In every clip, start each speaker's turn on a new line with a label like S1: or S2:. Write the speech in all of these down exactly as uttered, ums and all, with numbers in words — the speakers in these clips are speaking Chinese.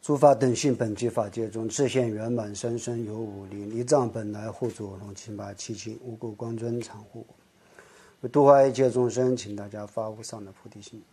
S1: 诸法等性本具法界中，自现圆满生生有五灵，一藏本来护主龙七八七情，无故光尊常护我。为度化一切众生，请大家发无上的菩提心。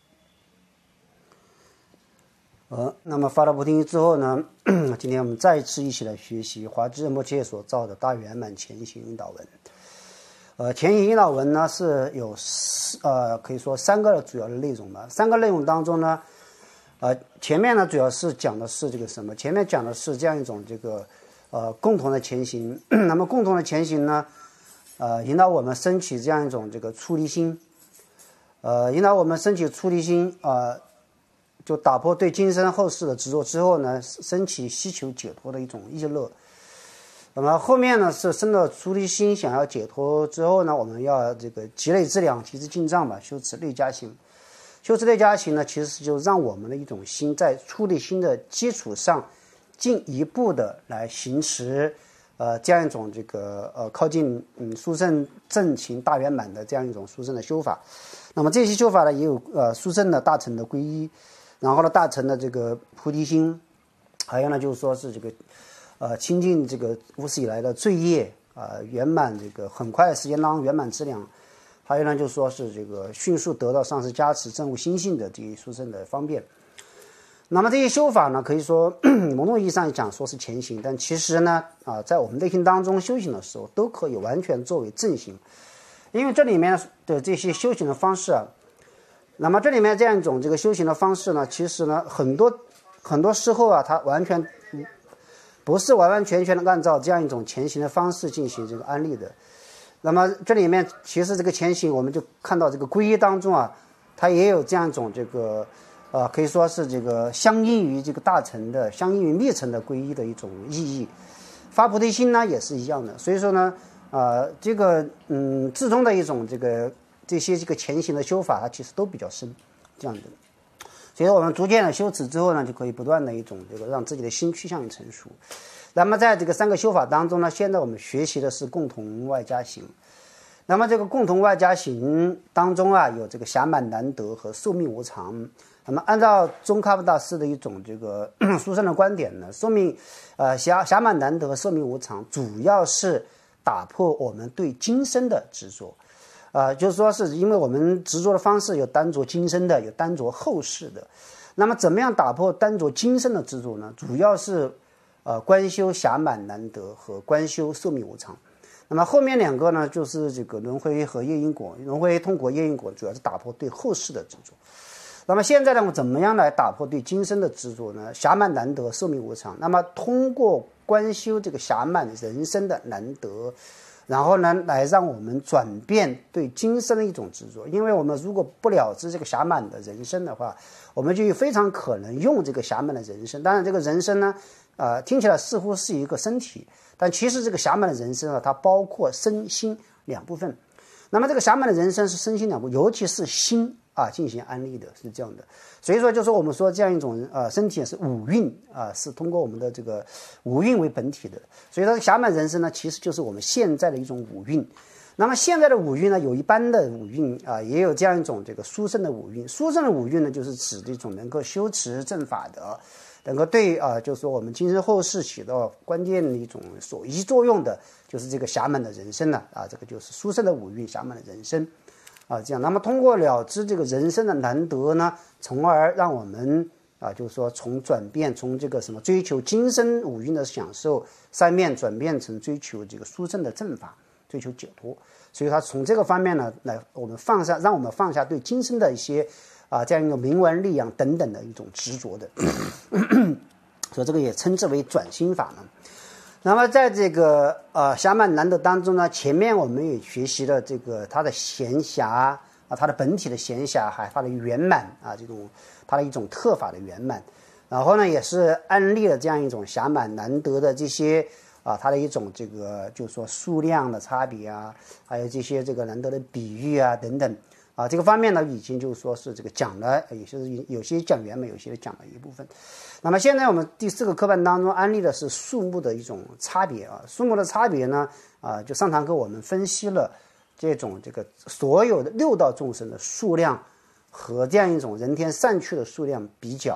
S1: 呃，那么发了菩提心之后呢，今天我们再次一起来学习华智仁波切所造的大圆满前行引导文。呃，前行引导文呢是有呃可以说三个主要的内容吧。三个内容当中呢，呃，前面呢主要是讲的是这个什么？前面讲的是这样一种这个呃共同的前行。那么共同的前行呢，呃，引导我们升起这样一种这个出离心，呃，引导我们升起出离心，呃，就打破对今生后世的执着之后呢，升起希求解脱的一种意乐。那么后面呢是生了出离心，想要解脱之后呢，我们要这个积累资粮，提持进藏吧，修持内家行。修持内家行呢，其实就让我们的一种心在出离心的基础上，进一步的来行持，呃，这样一种这个呃靠近嗯殊胜正行大圆满的这样一种殊胜的修法。那么这些修法呢，也有呃殊胜的大乘的皈依，然后呢大乘的这个菩提心，还有呢就是说是这个。呃，清净这个无始以来的罪业啊、呃，圆满这个很快的时间当中圆满资粮，还有呢，就说是这个迅速得到上师加持、证悟心性的这一殊胜的方便。那么这些修法呢，可以说某种意义上讲说是前行，但其实呢，啊、呃，在我们内心当中修行的时候，都可以完全作为正行，因为这里面的这些修行的方式啊，那么这里面这样一种这个修行的方式呢，其实呢，很多很多时候啊，它完全。不是完完全全的按照这样一种前行的方式进行这个安利的。那么这里面其实这个前行，我们就看到这个皈依当中啊，它也有这样一种这个呃，可以说是这个相应于这个大乘的、相应于密乘的皈依的一种意义。发菩提心呢也是一样的。所以说呢，呃，这个嗯，至终的一种这个这些这个前行的修法，它其实都比较深，这样的。所以我们逐渐的修持之后呢，就可以不断的一种这个让自己的心趋向于成熟。那么在这个三个修法当中呢，现在我们学习的是共同外加行。那么这个共同外加行当中啊，有这个暇满难得和寿命无常。那么按照宗喀巴大师的一种这个殊胜的观点呢，寿命呃暇暇满难得和寿命无常，主要是打破我们对今生的执着。啊、呃，就是说是因为我们执着的方式有单着今生的，有单着后世的。那么怎么样打破单着今生的执着呢？主要是呃观修暇满难得和观修寿命无常。那么后面两个呢，就是这个轮回和业因果。轮回通过业因果，主要是打破对后世的执着。那么现在呢，怎么样来打破对今生的执着呢？暇满难得，寿命无常。那么通过观修这个暇满人生的难得。然后呢，来让我们转变对今生的一种执着。因为我们如果不了知这个暇满的人生的话，我们就非常可能用这个暇满的人生。当然，这个人生呢，呃，听起来似乎是一个身体，但其实这个暇满的人生啊，它包括身心两部分。那么这个暇满的人生是身心两部分，尤其是心啊进行安利的，是这样的。所以说，就是我们说这样一种呃身体是五蕴啊，是通过我们的这个五蕴为本体的。所以说，暇满人生呢，其实就是我们现在的一种五蕴。那么现在的五蕴呢，有一般的五蕴啊，也有这样一种这个殊胜的五蕴。殊胜的五蕴呢，就是指这种能够修持正法的，能够对啊，就是说我们今生后世起到关键的一种所依作用的，就是这个暇满的人生了啊，这个就是殊胜的五蕴，暇满的人生。啊，这样，那么通过了知这个人生的难得呢，从而让我们啊，就是说从转变，从这个什么追求今生五蕴的享受上面转变成追求这个殊胜的正法，追求解脱。所以他从这个方面呢，来我们放下，让我们放下对今生的一些啊这样一个名闻利养等等的一种执着的，所以这个也称之为转心法呢。那么在这个呃暇满难得当中呢，前面我们也学习了这个它的闲暇啊，它的本体的闲暇，还它的圆满啊，这种它的一种特法的圆满。然后呢，也是安利了这样一种暇满难得的这些啊，它的一种这个就是说数量的差别啊，还有这些这个难得的比喻啊等等啊，这个方面呢，已经就是说是这个讲了，有些有些讲圆满，有些讲了一部分。那么现在我们第四个课本当中安利的是数目的一种差别啊，数目的差别呢，啊，就上堂课我们分析了这种这个所有的六道众生的数量和这样一种人天善趣的数量比较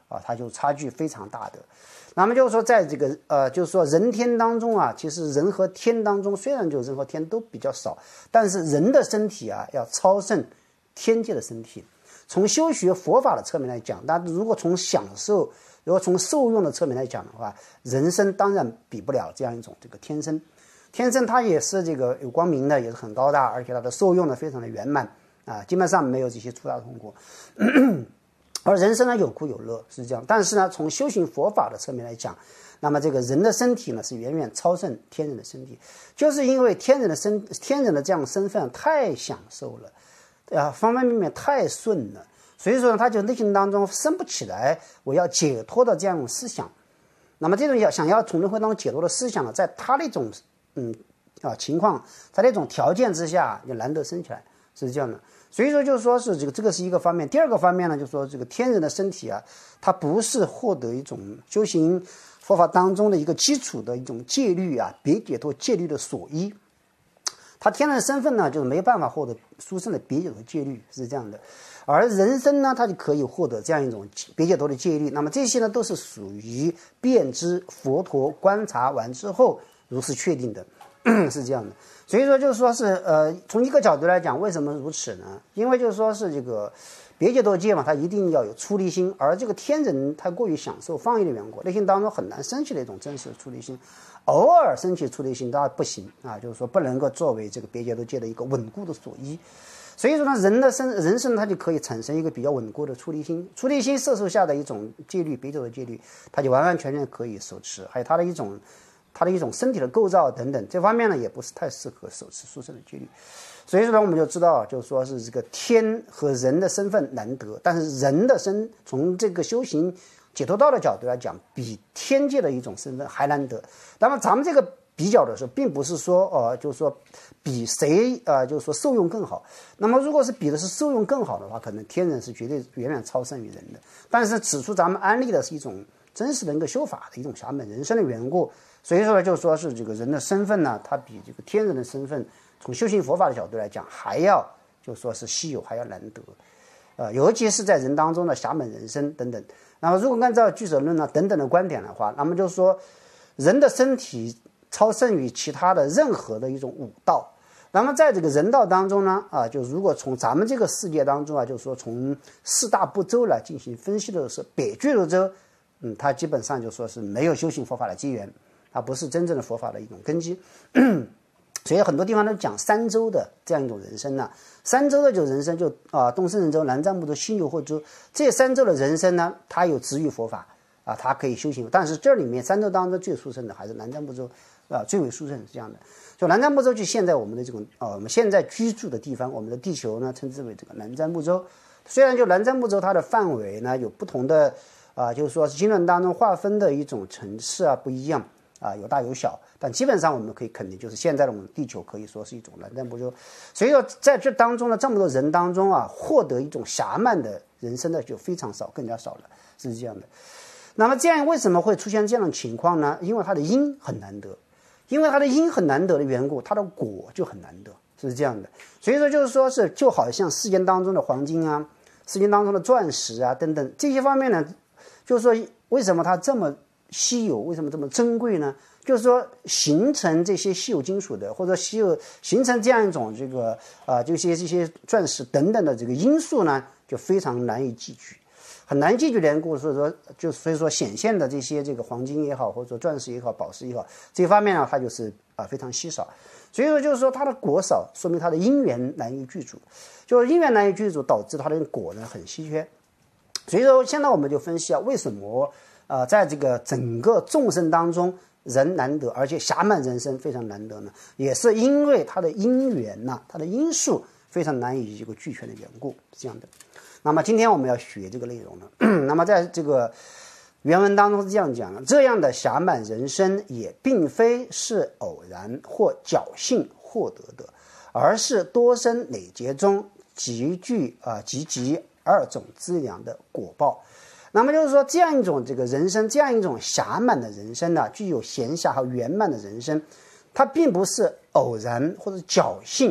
S1: 啊，它就差距非常大的。那么就是说，在这个呃，就是说人天当中啊，其实人和天当中，虽然就人和天都比较少，但是人的身体啊要超胜天界的身体。从修学佛法的侧面来讲，但如果从享受，如果从受用的侧面来讲的话，人身当然比不了这样一种这个天身。天身它也是这个有光明的，也是很高大，而且它的受用呢非常的圆满啊，基本上没有这些粗大痛苦。而人生呢有苦有乐是这样，但是呢从修行佛法的侧面来讲，那么这个人的身体呢是远远超胜天人的身体，就是因为天人的身天人的这样的身份太享受了，啊方方面面太顺了，所以说呢他就内心当中生不起来我要解脱的这样一种思想。那么这种要想要从轮回当中解脱的思想呢，在他那种嗯啊情况，在那种条件之下就难得生起来，是这样的。所以说就是说是这个这个是一个方面。第二个方面呢，就是说这个天人的身体啊，它不是获得一种修行佛法当中的一个基础的一种戒律啊，别解脱戒律的所依。他天人的身份呢，就是没办法获得殊胜的别解脱戒律，是这样的。而人身呢，它就可以获得这样一种别解脱的戒律。那么这些呢，都是属于遍知佛陀观察完之后如是确定的，是这样的。所以说就是说是呃，从一个角度来讲，为什么如此呢？因为就是说是这个别解脱戒嘛，它一定要有出离心，而这个天人太过于享受放逸的缘故，内心当中很难升起的一种真实的出离心。偶尔升起出离心当然不行啊，就是说不能够作为这个别解脱戒的一个稳固的所依。所以说呢，人的身人生它就可以产生一个比较稳固的出离心，出离心摄受下的一种戒律，别解脱戒律，它就完完全全可以手持，还有它的一种。它的一种身体的构造等等，这方面呢也不是太适合手持殊胜的戒律。所以说呢，我们就知道，就是说是这个天和人的身份难得，但是人的身从这个修行解脱道的角度来讲，比天界的一种身份还难得。那么咱们这个比较的时候，并不是说呃，就是说比谁呃，就是说受用更好。那么如果是比的是受用更好的话，可能天人是绝对远远超胜于人的。但是此处咱们安利的是一种真实的一个修法的一种侠门人生的缘故。所以说就说是这个人的身份呢，他比这个天人的身份，从修行佛法的角度来讲，还要就说是稀有，还要难得，呃，尤其是在人当中的侠门人生等等。那么如果按照俱舍论呢等等的观点的话，那么就是说人的身体超胜于其他的任何的一种武道。那么在这个人道当中呢，啊，就如果从咱们这个世界当中啊，就是说从四大部洲来进行分析的是北俱泸州，嗯，它基本上就说是没有修行佛法的机缘。它不是真正的佛法的一种根基，所以很多地方都讲三洲的这样一种人生呢、啊。三洲的就人生就啊，东胜人州、南瞻部洲、西牛货洲这三洲的人生呢，它有执于佛法啊，它可以修行。但是这里面三洲当中最殊胜的还是南瞻部洲啊，最为殊胜是这样的。就南瞻部洲就现在我们的这种啊，我们现在居住的地方，我们的地球呢，称之为这个南瞻部洲。虽然就南瞻部洲它的范围呢有不同的啊，就是说经论当中划分的一种层次啊不一样。啊，有大有小，但基本上我们可以肯定，就是现在的我们地球可以说是一种南瞻部洲。所以说，在这当中呢，这么多人当中啊，获得一种侠慢的人生的就非常少，更加少了，是这样的。那么这样为什么会出现这样的情况呢？因为它的因很难得，因为它的因很难得的缘故，它的果就很难得，是这样的。所以说，就是说是就好像世间当中的黄金啊，世间当中的钻石啊等等这些方面呢，就是说为什么它这么稀有，为什么这么珍贵呢？就是说形成这些稀有金属的，或者稀有形成这样一种这个啊、呃，这些这些钻石等等的这个因素呢，就非常难以计举，很难计举的缘故，所以说就所以说显现的这些这个黄金也好，或者说钻石也好，宝石也好，这方面呢，它就是啊、呃、非常稀少。所以说就是说它的果少，说明它的因缘难以具足，就是因缘难以具足，导致它的果呢很稀缺。所以说现在我们就分析啊，为什么？呃，在这个整个众生当中，人难得，而且侠满人生非常难得呢，也是因为它的因缘呐、啊，它的因素非常难以这个俱全的缘故，是这样的。那么今天我们要学这个内容呢，那么在这个原文当中是这样讲的：这样的侠满人生也并非是偶然或侥幸获得的，而是多生累劫中集聚啊集集二种资粮的果报。那么就是说，这样一种这个人生，这样一种侠满的人生呢，具有闲暇和圆满的人生，它并不是偶然或者侥幸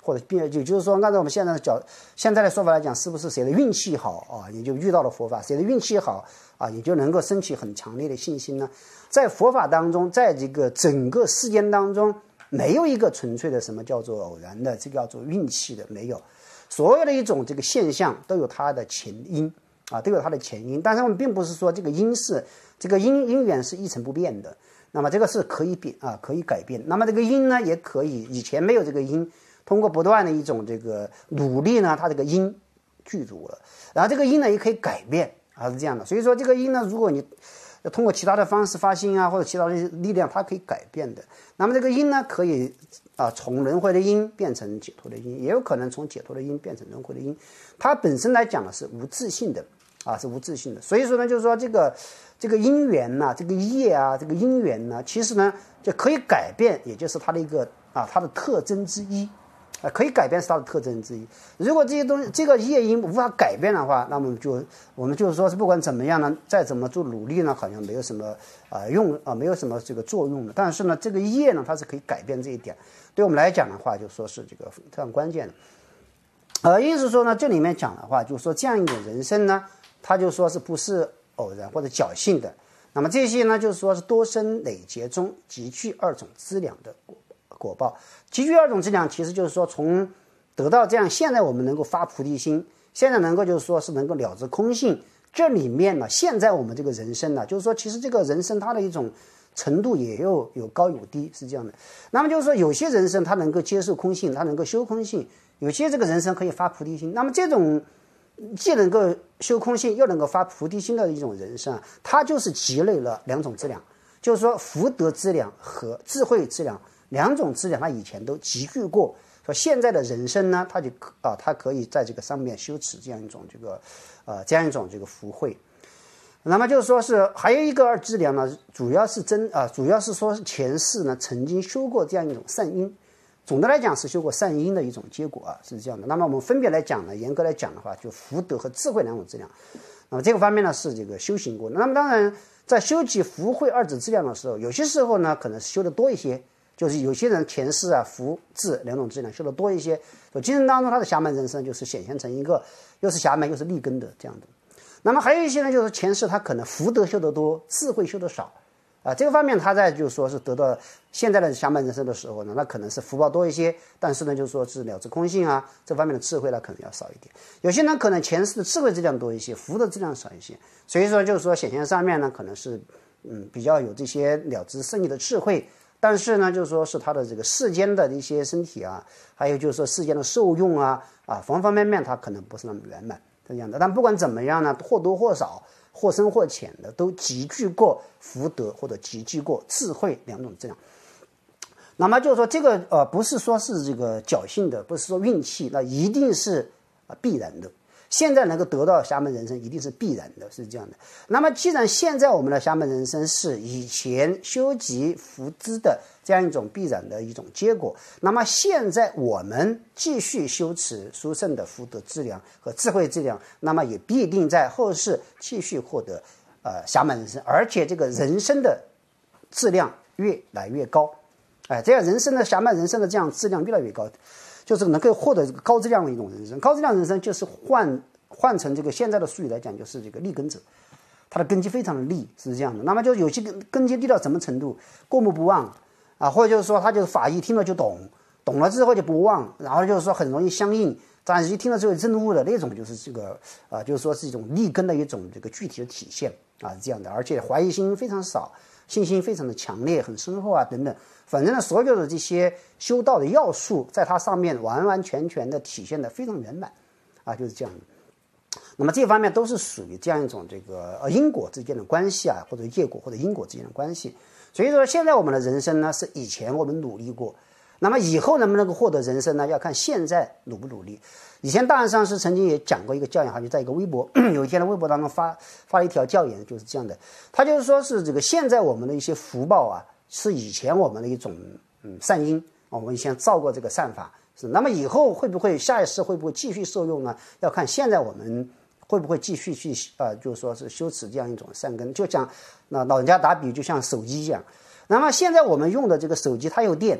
S1: 或者也就是说，按照我们现在的角现在的说法来讲，是不是谁的运气好啊，你就遇到了佛法；谁的运气好啊，你就能够升起很强烈的信心呢？在佛法当中，在这个整个世间当中，没有一个纯粹的什么叫做偶然的，这个叫做运气的，没有。所有的一种这个现象都有它的前因啊，都有它的前因。但是我们并不是说这个因是这个因因缘是一成不变的。那么这个是可以变啊，可以改变。那么这个因呢，也可以以前没有这个因，通过不断的一种这个努力呢，它这个因具足了。然后这个因呢，也可以改变啊，是这样的。所以说这个因呢，如果你通过其他的方式发心啊，或者其他的力量，它可以改变的。那么这个因呢，可以啊从轮回的因变成解脱的因，也有可能从解脱的因变成轮回的因。它本身来讲呢是无自性的啊，是无自性的。所以说呢，就是说这个。这个因缘呢、啊，这个业啊，这个因缘呢，其实呢就可以改变，也就是它的一个啊，它的特征之一，啊，可以改变是它的特征之一。如果这些东西这个业因无法改变的话，那么就我们就是说是不管怎么样呢，再怎么做努力呢，好像没有什么啊、呃、用啊，没有什么这个作用的。但是呢，这个业呢，它是可以改变这一点，对我们来讲的话，就说是这个非常关键的。呃，意思说呢，这里面讲的话，就是说这样一种人生呢，它就说是不是偶然或者侥幸的，那么这些呢，就是说是多生累劫中集聚二种资粮的果果报。集聚二种资粮，其实就是说从得到这样，现在我们能够发菩提心，现在能够就是说是能够了知空性，这里面呢，现在我们这个人生呢，就是说其实这个人生它的一种程度也有有高有低，是这样的。那么就是说有些人生他能够接受空性，他能够修空性，有些这个人生可以发菩提心，那么这种既能够修空性又能够发菩提心的一种人生，它就是积累了两种资粮，就是说福德资粮和智慧资粮两种资粮，它以前都集聚过。说现在的人生呢，它就啊，它可以在这个上面修持这样一种这个呃这样一种这个福慧。那么就是说是还有一个二资粮呢，主要是真啊，主要是说是前世呢曾经修过这样一种善因。总的来讲是修过善因的一种结果啊，是这样的。那么我们分别来讲呢，严格来讲的话，就福德和智慧两种资粮。那么这个方面呢是这个修行过的。那么当然在修起福慧二者资粮的时候，有些时候呢可能是修的多一些，就是有些人前世啊福智两种资粮修的多一些，所以今生当中他的侠门人生就是显现成一个又是侠门又是立根的这样的。那么还有一些呢，就是前世他可能福德修得多，智慧修得少。啊，这个方面他在就是说是得到现在的侠门人生的时候呢，那可能是福报多一些，但是呢，就是说是了知空性啊，这方面的智慧呢可能要少一点。有些人可能前世的智慧质量多一些，福的质量少一些，所以说就是说显现上面呢可能是嗯比较有这些了知圣意的智慧，但是呢就是说是他的这个世间的一些身体啊，还有就是说世间的受用啊啊方方面面他可能不是那么圆满这样的。但不管怎么样呢，或多或少。或深或浅的都集聚过福德或者集聚过智慧两种质量。那么就是说这个呃不是说是这个侥幸的，不是说运气，那一定是啊必然的。现在能够得到侠门人生一定是必然的，是这样的。那么既然现在我们的侠门人生是以前修集福资的这样一种必然的一种结果，那么现在我们继续修持殊胜的福德资粮和智慧资粮，那么也必定在后世继续获得呃侠门人生，而且这个人生的质量越来越高。哎，这样人生的侠门人生的这样质量越来越高，就是能够获得这个高质量的一种人生。高质量人生就是换换成这个现在的术语来讲，就是这个立根者，他的根基非常的立，是这样的。那么就有些根基立到什么程度，过目不忘啊，或者就是说他就是法义听了就懂，懂了之后就不忘，然后就是说很容易相应，但是一听了之后证悟的那种，就是这个啊，就是说是一种立根的一种这个具体的体现啊，是这样的。而且怀疑心非常少，信心非常的强烈，很深厚啊等等。反正呢，所有的这些修道的要素，在它上面完完全全的体现的非常圆满，啊，就是这样的。那么这方面都是属于这样一种这个呃因果之间的关系啊，或者业果或者因果之间的关系。所以说，现在我们的人生呢，是以前我们努力过，那么以后能不能够获得人生呢？要看现在努不努力。以前大安上师曾经也讲过一个教言，好像在一个微博，有一天的微博当中发发了一条教言，就是这样的。他就是说是这个现在我们的一些福报啊。是以前我们的一种嗯善因，我们以前造过这个善法，是那么以后会不会下一世会不会继续受用呢？要看现在我们会不会继续去呃，就是说是修持这样一种善根。就像那老人家打比，就像手机一样。那么现在我们用的这个手机，它有电，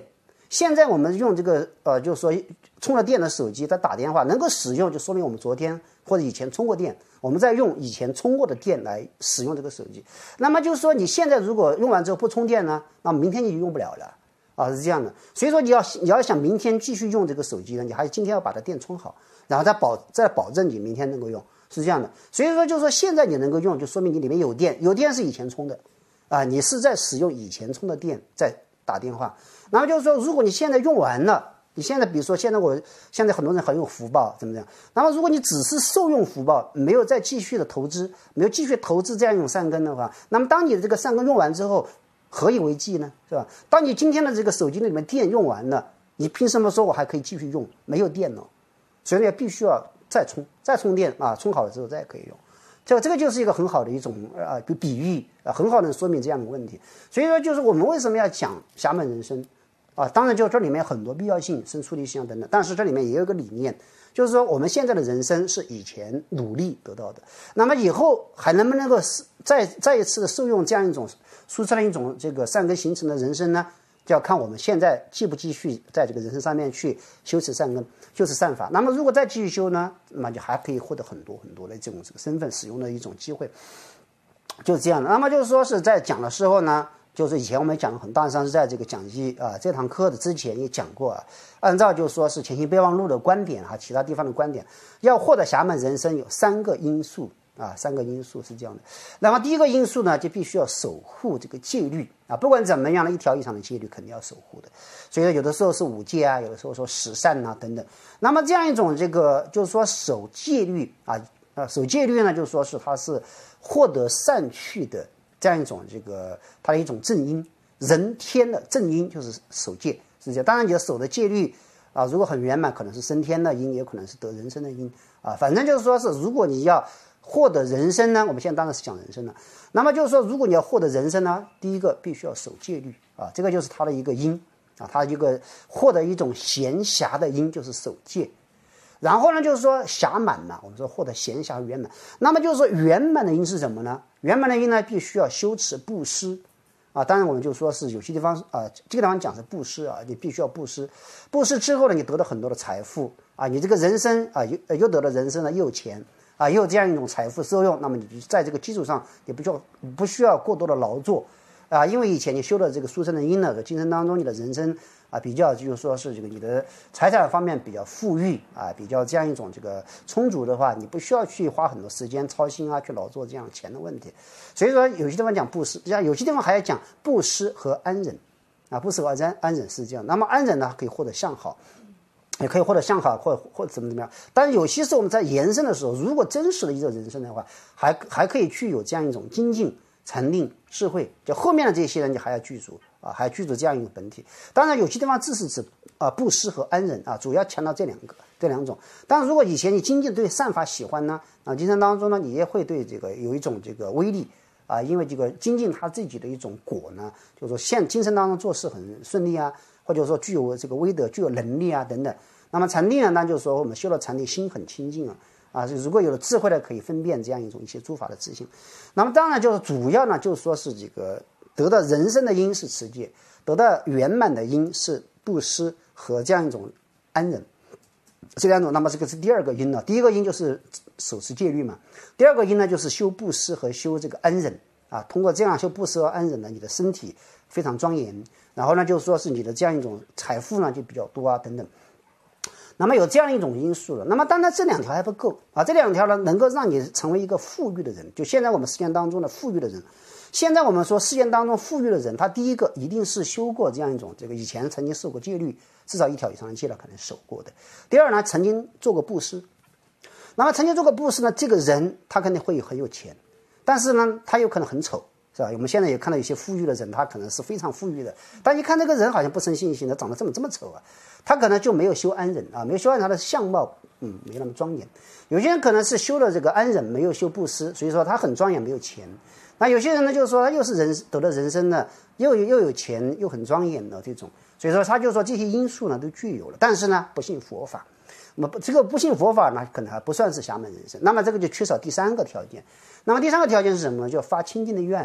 S1: 现在我们用这个呃，就是说充了电的手机在打电话能够使用，就说明我们昨天或者以前充过电，我们在用以前充过的电来使用这个手机。那么就是说你现在如果用完之后不充电呢，那明天你就用不了了啊，是这样的。所以说你要你要想明天继续用这个手机呢，你还是今天要把它电充好，然后再保再保证你明天能够用，是这样的。所以说就是说现在你能够用，就说明你里面有电，有电是以前充的啊，你是在使用以前充的电在打电话。然后就是说，如果你现在用完了，你现在比如说现在我现在很多人很有福报，怎么样？那么如果你只是受用福报，没有再继续的投资，没有继续投资这样一种善根的话，那么当你的这个善根用完之后，何以为继呢？是吧？当你今天的这个手机里面电用完了，你凭什么说我还可以继续用？没有电了，所以呢，必须要再充，再充电啊，充好了之后再可以用。这个这个就是一个很好的一种啊比比喻啊，很好的说明这样的问题。所以说，就是我们为什么要讲侠门人生？啊，当然就这里面很多必要性、生出离相等等，但是这里面也有一个理念，就是说我们现在的人生是以前努力得到的，那么以后还能不能够再再一次的受用这样一种输出了一种这个善根形成的人生呢？就要看我们现在继不继续在这个人生上面去修持善根、修持善法。那么如果再继续修呢，那么就还可以获得很多很多的这种这个身份使用的一种机会，就是这样的。那么就是说是在讲的时候呢。就是以前我们讲了很大，上是在这个讲义啊这堂课的之前也讲过啊，按照就是说是潜行备忘录的观点啊，其他地方的观点，要获得侠门人生有三个因素啊，三个因素是这样的。那么第一个因素呢，就必须要守护这个戒律啊，不管怎么样的一条以上的戒律肯定要守护的。所以说有的时候是五戒啊，有的时候说十善啊等等。那么这样一种这个就是说守戒律啊啊守戒律呢，就是说是它是获得善趣的。这样一种这个它的一种正因，人天的正因就是守戒，是这样。当然你的守的戒律啊，如果很圆满，可能是升天的因，也可能是得人生的因啊。反正就是说是，如果你要获得人生呢，我们现在当然是讲人生了。那么就是说，如果你要获得人生呢，第一个必须要守戒律啊，这个就是它的一个因啊，它一个获得一种闲暇的因就是守戒。然后呢，就是说暇满嘛，我们说获得闲暇圆满。那么就是说圆满的因是什么呢？圆满的因呢，必须要修持布施啊。当然，我们就说是有些地方啊，这个地方讲是布施啊，你必须要布施。布施之后呢，你得到很多的财富啊，你这个人生啊，又又得了人生呢，又有钱啊，又有这样一种财富受用。那么你在这个基础上，也不需要不需要过多的劳作啊，因为以前你修了这个殊胜的因呢，在今生当中你的人生。啊，比较就是说是这个你的财产方面比较富裕啊，比较这样一种这个充足的话，你不需要去花很多时间操心啊，去劳作这样钱的问题。所以说有些地方讲布施，像有些地方还要讲布施和安忍啊，布施和安安忍是这样。那么安忍呢，可以获得相好，也可以获得相好，或或怎么怎么样。但是有些时候我们在延伸的时候，如果真实的一个人生的话，还还可以具有这样一种精进、禅定、智慧，就后面的这些人你还要具足。啊，还具足这样一个本体。当然，有些地方只是指啊布施和安忍啊，主要强调这两个这两种。但是如果以前你精进对善法喜欢呢，啊，今生当中呢，你也会对这个有一种这个威力啊，因为这个精进他自己的一种果呢，就是说现今生当中做事很顺利啊，或者说具有这个威德、具有能力啊等等。那么禅定呢，那就是说我们修了禅定，心很清净啊。啊，如果有了智慧的，可以分辨这样一种一些诸法的自性。那么当然就是主要呢，就是说是这个。得到人生的因是持戒，得到圆满的因是布施和这样一种安忍，这两种。那么这个是第二个因了。第一个因就是守持戒律嘛，第二个因呢就是修布施和修这个安忍啊。通过这样修布施和安忍呢，你的身体非常庄严，然后呢就是说是你的这样一种财富呢就比较多啊等等。那么有这样一种因素了，那么当然这两条还不够啊，这两条呢能够让你成为一个富裕的人，就现在我们世间当中的富裕的人。现在我们说世界当中富裕的人，他第一个一定是修过这样一种这个以前曾经受过戒律，至少一条以上的戒了可能守过的。第二呢，曾经做过布施。那么曾经做过布施呢，这个人他肯定会很有钱，但是呢，他有可能很丑，是吧？我们现在也看到有些富裕的人，他可能是非常富裕的，但一看这个人好像不生信心的，长得这么这么丑啊，他可能就没有修安忍啊，没有修安忍，他的相貌嗯没那么庄严。有些人可能是修了这个安忍，没有修布施，所以说他很庄严，没有钱。那有些人呢，就是说他又是人得了人生呢，又有又有钱，又很庄严的这种，所以说他就说这些因素呢都具有了，但是呢不信佛法，那么这个不信佛法呢，可能还不算是侠门人生。那么这个就缺少第三个条件。那么第三个条件是什么呢？就发清净的愿。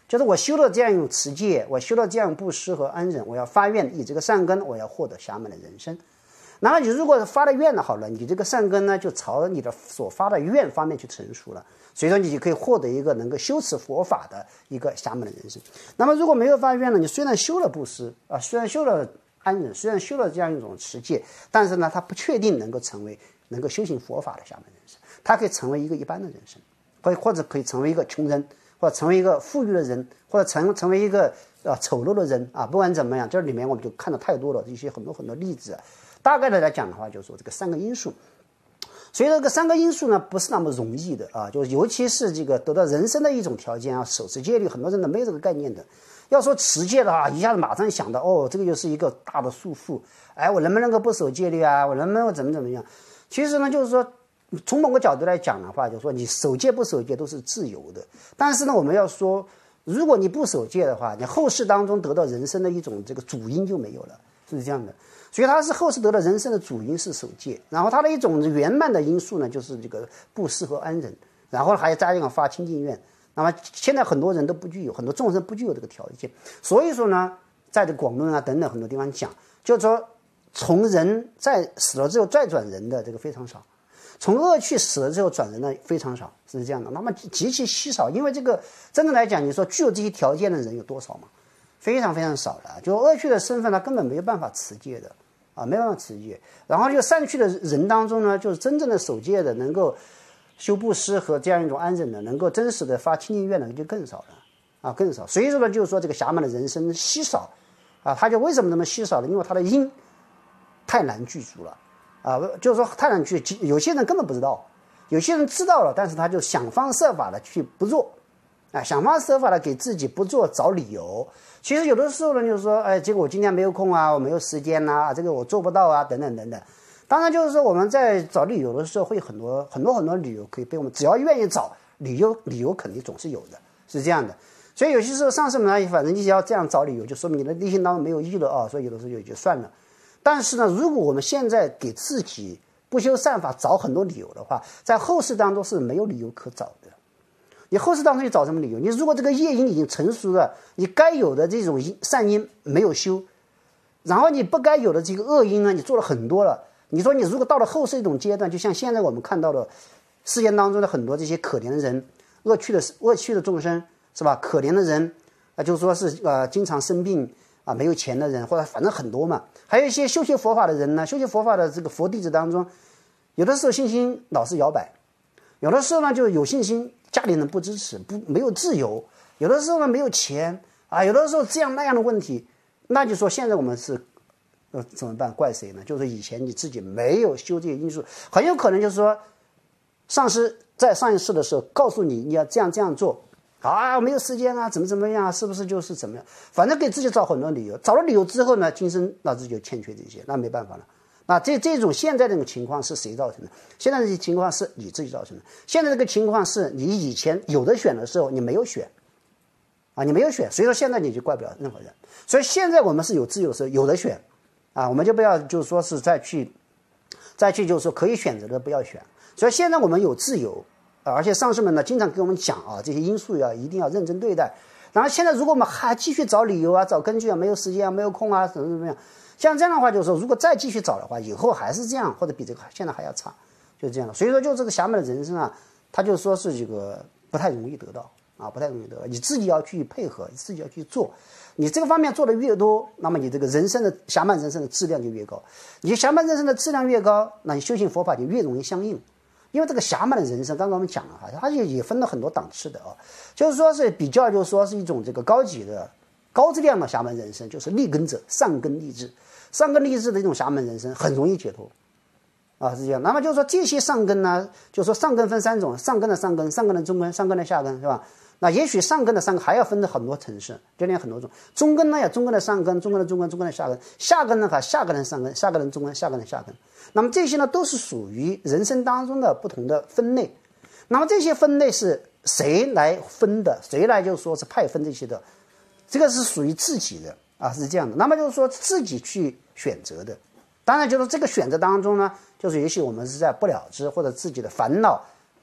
S1: 就是我修了这样一种持戒，我修了这样布施和安忍，我要发愿以这个善根，我要获得暇满的人生。然后你如果发了愿了，好了，你这个善根呢就朝你的所发的愿方面去成熟了，所以说你就可以获得一个能够修持佛法的一个暇满的人生。那么如果没有发愿呢，你虽然修了布施啊，虽然修了安忍，虽然修了这样一种持戒，但是呢，他不确定能够成为能够修行佛法的暇满人生，他可以成为一个一般的人生，或或者可以成为一个穷人，或者成为一个富裕的人，或者成成为一个呃丑陋的人啊。不管怎么样，这里面我们就看到太多了一些很多很多例子、啊。大概的来讲的话，就是说这个三个因素，所以这个三个因素呢不是那么容易的啊，就是尤其是这个得到人生的一种条件啊，守持戒律，很多人都没有这个概念的。要说持戒的话，一下子马上想到哦，这个就是一个大的束缚，哎，我能不能够不守戒律啊？我能不能够怎么怎么样？其实呢，就是说从某个角度来讲的话，就是说你守戒不守戒都是自由的，但是呢，我们要说，如果你不守戒的话，你后世当中得到人生的一种这个主因就没有了，是这样的。所以它是后世得到人生的主因是守戒，然后它的一种圆满的因素呢，就是这个布施和安忍，然后还加一个发清净愿。那么现在很多人都不具有，很多众生不具有这个条件，所以说呢，在这广论啊等等很多地方讲，就是说从人在死了之后再转人的这个非常少，从恶趣死了之后转人的非常少，是这样的。那么极其稀少，因为这个真的来讲，你说具有这些条件的人有多少嘛？非常非常少的，就恶趣的身份呢，根本没有办法持戒的啊，没办法持戒。然后就善趣的人当中呢，就是真正的守戒的，能够修布施和这样一种安忍的，能够真实的发清净愿的就更少了啊，更少。所以说呢，就是说这个暇满的人生稀少啊，他就为什么那么稀少呢？因为他的因太难具足了啊，就是说太难具，有些人根本不知道，有些人知道了，但是他就想方设法的去不做。啊，想方设法的给自己不做找理由。其实有的时候呢，就是说，哎，结果我今天没有空啊，我没有时间呐、啊，这个我做不到啊，等等等等。当然，就是说我们在找理由的时候，会很多很多很多理由可以被我们，只要愿意找理由，理由肯定总是有的，是这样的。所以有些时候上师们呢，反正你只要这样找理由，就说明你的内心当中没有意了啊。所以有的时候也就算了。但是呢，如果我们现在给自己不修善法找很多理由的话，在后世当中是没有理由可找的。你后世当中你找什么理由？你如果这个业因已经成熟了，你该有的这种善因没有修，然后你不该有的这个恶因呢，你做了很多了。你说你如果到了后世一种阶段，就像现在我们看到的世间当中的很多这些可怜的人，恶趣的恶趣的众生，是吧？可怜的人啊，就说是呃经常生病啊，没有钱的人，或者反正很多嘛。还有一些修学佛法的人呢，修学佛法的这个佛弟子当中，有的时候信心老是摇摆，有的时候呢就有信心。家里人不支持，不没有自由，有的时候呢没有钱啊，有的时候这样那样的问题，那就说现在我们是呃怎么办？怪谁呢？就是以前你自己没有修这些因素，很有可能就是说，上师在上一世的时候告诉你你要这样这样做，啊没有时间啊，怎么怎么样，是不是就是怎么样？反正给自己找很多理由，找了理由之后呢，今生老子就欠缺这些，那没办法了。那这这种现在这种情况是谁造成的？现在这个情况是你自己造成的。现在这个情况是你以前有的选的时候你没有选，啊，你没有选，所以说现在你就怪不了任何人。所以现在我们是有自由的时候有的选，啊，我们就不要就是说是再去，再去就是说可以选择的不要选。所以现在我们有自由，啊、而且上师们呢经常给我们讲啊，这些因素要一定要认真对待。然后现在如果我们还继续找理由啊、找根据啊，没有时间啊、没有空啊，怎么怎么样。像这样的话，就是说，如果再继续找的话，以后还是这样，或者比这个现在还要差，就是这样的。所以说，就这个暇满的人生啊，他就说是这个不太容易得到啊，不太容易得到。你自己要去配合，你自己要去做，你这个方面做的越多，那么你这个人生的暇满人生的质量就越高。你暇满人生的质量越高，那你修行佛法就越容易相应。因为这个暇满的人生，刚刚我们讲了哈，它也也分了很多档次的啊，就是说是比较，就是说是一种这个高级的、高质量的暇满人生，就是立根者，上根立志。上根立志的一种暇满人生很容易解脱，啊，是这样。那么就是说这些上根呢，就是说上根分三种，上根的上根、上根的中根、上根的下根，是吧？那也许上根的上根还要分的很多层次，就那很多种。中根呢有中根的上根、中根的中根、中根的下根，下根呢还下根的上根、下根的中根、下根的下根。那么这些呢都是属于人生当中的不同的分类。那么这些分类是谁来分的？谁来就是说是派分这些的？这个是属于自己的。啊，是这样的。那么就是说自己去选择的，当然就是这个选择当中呢，就是也许我们是在不了知或者自己的烦恼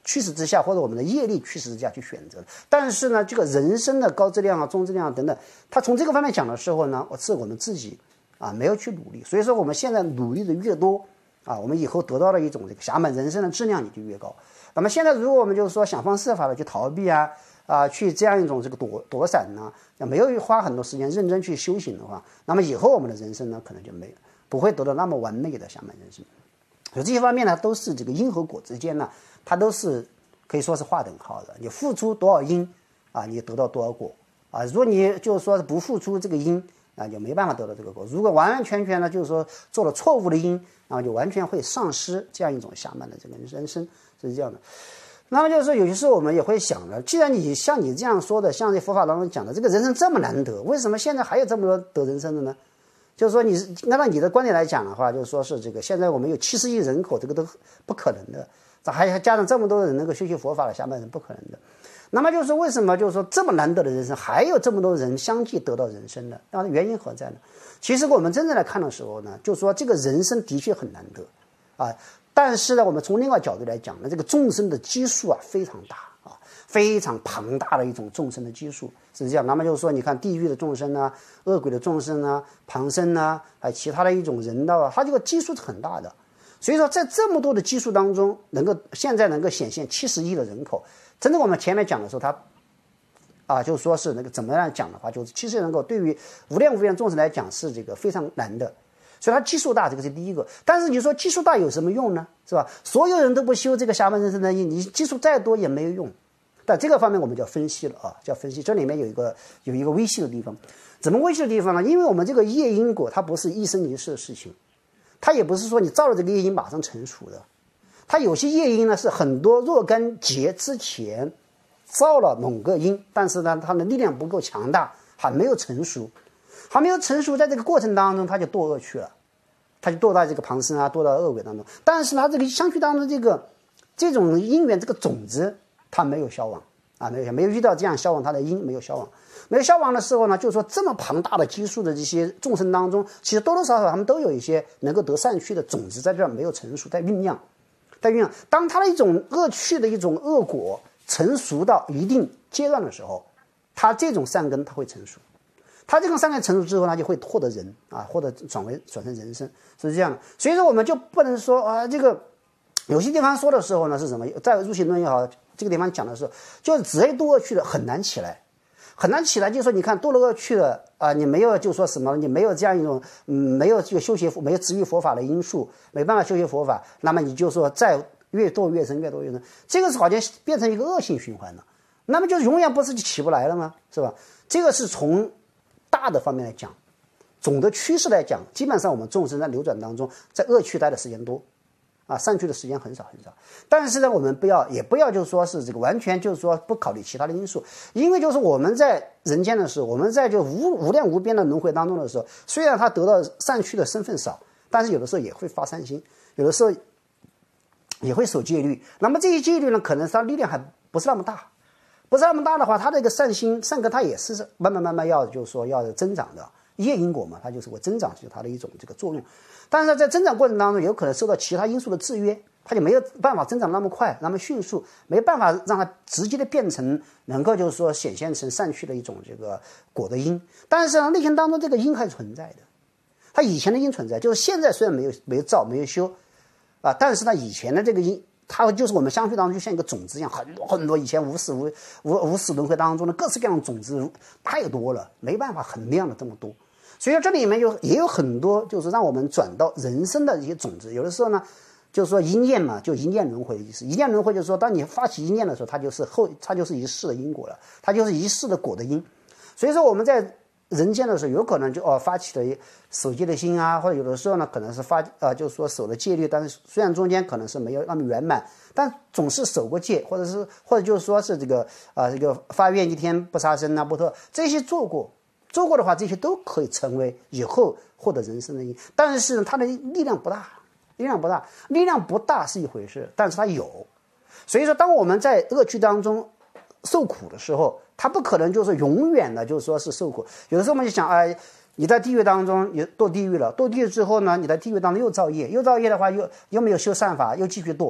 S1: 驱使之下，或者我们的业力驱使之下去选择。但是呢，这个人生的高质量啊、中质量啊等等，它从这个方面讲的时候呢，是我们自己啊没有去努力。所以说我们现在努力的越多啊，我们以后得到的一种这个侠满人生的质量也就越高。那么现在如果我们就是说想方设法的去逃避啊啊，去这样一种这个躲躲闪呢，没有花很多时间认真去修行的话，那么以后我们的人生呢，可能就没不会得到那么完美的侠满人生。所以这些方面呢，都是这个因和果之间呢，它都是可以说是划等号的。你付出多少因啊，你得到多少果啊。如果你就是说不付出这个因啊，就没办法得到这个果。如果完完全全呢，就是说做了错误的因，然后就完全会丧失这样一种侠满的这个人生，是这样的。那么就是说有些时候我们也会想了，既然你像你这样说的，像这佛法当中讲的，这个人生这么难得，为什么现在还有这么多得人生的呢？就是说你按照你的观点来讲的话，就是说是这个现在我们有七十亿人口，这个都不可能的，还还加上这么多人能够修习佛法的，下半人不可能的。那么就是为什么就是说这么难得的人生，还有这么多人相继得到人生呢？那原因何在呢？其实我们真正来看的时候呢，就是说这个人生的确很难得啊，但是呢，我们从另外角度来讲呢，这个众生的基数啊非常大啊，非常庞大的一种众生的基数是这样。那么就是说，你看地狱的众生啊，恶鬼的众生啊，旁生啊，还有其他的一种人道啊，它这个基数是很大的。所以说，在这么多的基数当中，能够现在能够显现七十亿的人口，真的我们前面讲的时候，它啊，就是说是那个怎么样讲的话，就是七十亿人口对于无量无边众生来讲是这个非常难的。所以它基数大，这个是第一个。但是你说基数大有什么用呢？是吧？所有人都不修这个侠满人生的因，你基数再多也没有用。但这个方面我们就要分析了啊，叫分析。这里面有一个有一个微细的地方，怎么微细的地方呢？因为我们这个业因果，它不是一生一世的事情，它也不是说你造了这个业因马上成熟的。它有些业因呢是很多若干劫之前造了某个因，但是呢它的力量不够强大，还没有成熟。还没有成熟，在这个过程当中，他就堕恶去了，他就堕到这个旁生啊，堕到恶鬼当中。但是他这个相续当中，这个这种因缘，这个种子，他没有消亡啊，没有没有遇到这样消亡他的因，没有消亡。没有消亡的时候呢，就是说这么庞大的基数的这些众生当中，其实多多少少他们都有一些能够得善趣的种子在这儿没有成熟，在酝酿，在酝酿。当他的一种恶趣的一种恶果成熟到一定阶段的时候，他这种善根他会成熟。他这种善根成熟之后呢，就会获得人啊，获得转为转成人生，是这样的。所以说，我们就不能说啊，这个有些地方说的时候呢是什么？在入行论也好，这个地方讲的时候，就是只爱堕恶趣的很难起来，很难起来。就是说，你看堕了恶趣的啊，你没有就说什么，你没有这样一种嗯，没有这个修学没有执于佛法的因素，没办法修学佛法，那么你就说再越堕越深，越堕越深，这个是好像变成一个恶性循环了。那么就永远不是就起不来了吗？是吧？这个是从大的方面来讲，总的趋势来讲，基本上我们众生在流转当中，在恶趣待的时间多，啊，善趣的时间很少很少。但是呢，我们不要也不要就是说是这个完全就是说不考虑其他的因素，因为就是我们在人间的时候，我们在就无无量无边的轮回当中的时候，虽然他得到善趣的身份少，但是有的时候也会发善心，有的时候也会守戒律。那么这些戒律呢，可能它力量还不是那么大。不是那么大的话，他这个善心善根，它也是慢慢慢慢要就是说要增长的业因果嘛，它就是会增长，就是它的一种这个作用。但是在增长过程当中，有可能受到其他因素的制约，它就没有办法增长那么快，那么迅速，没办法让它直接的变成能够就是说显现成善趣的一种这个果的因。但是呢，内心当中这个因还存在的，它以前的因存在，就是现在虽然没有没有造没有修啊，但是呢以前的这个因。它就是我们相续当中就像一个种子一样，很多很多以前无始无无无始轮回当中的各式各样的种子太多了，没办法衡量的这么多。所以这里面就也有很多就是让我们转到人生的一些种子。有的时候呢，就是说一念嘛，就一念轮回的意思。一念轮回就是说，当你发起一念的时候，它就是后它就是一世的因果了，它就是一世的果的因。所以说我们在人间的时候，有可能就哦发起了守戒的心啊，或者有的时候呢，可能是发啊、呃，就是说守了戒律，但是虽然中间可能是没有那么圆满，但总是守过戒，或者是或者就是说是这个啊、呃、这个发愿一天不杀生啊，不特这些做过，做过的话，这些都可以成为以后获得人生的因。但是呢，它的力量不大，力量不大，力量不大是一回事，但是它有。所以说，当我们在恶趣当中受苦的时候，他不可能就是永远的，就是说是受苦。有的时候我们就想，哎，你在地狱当中也堕地狱了，堕地狱之后呢，你在地狱当中又造业，又造业的话又又没有修善法，又继续堕。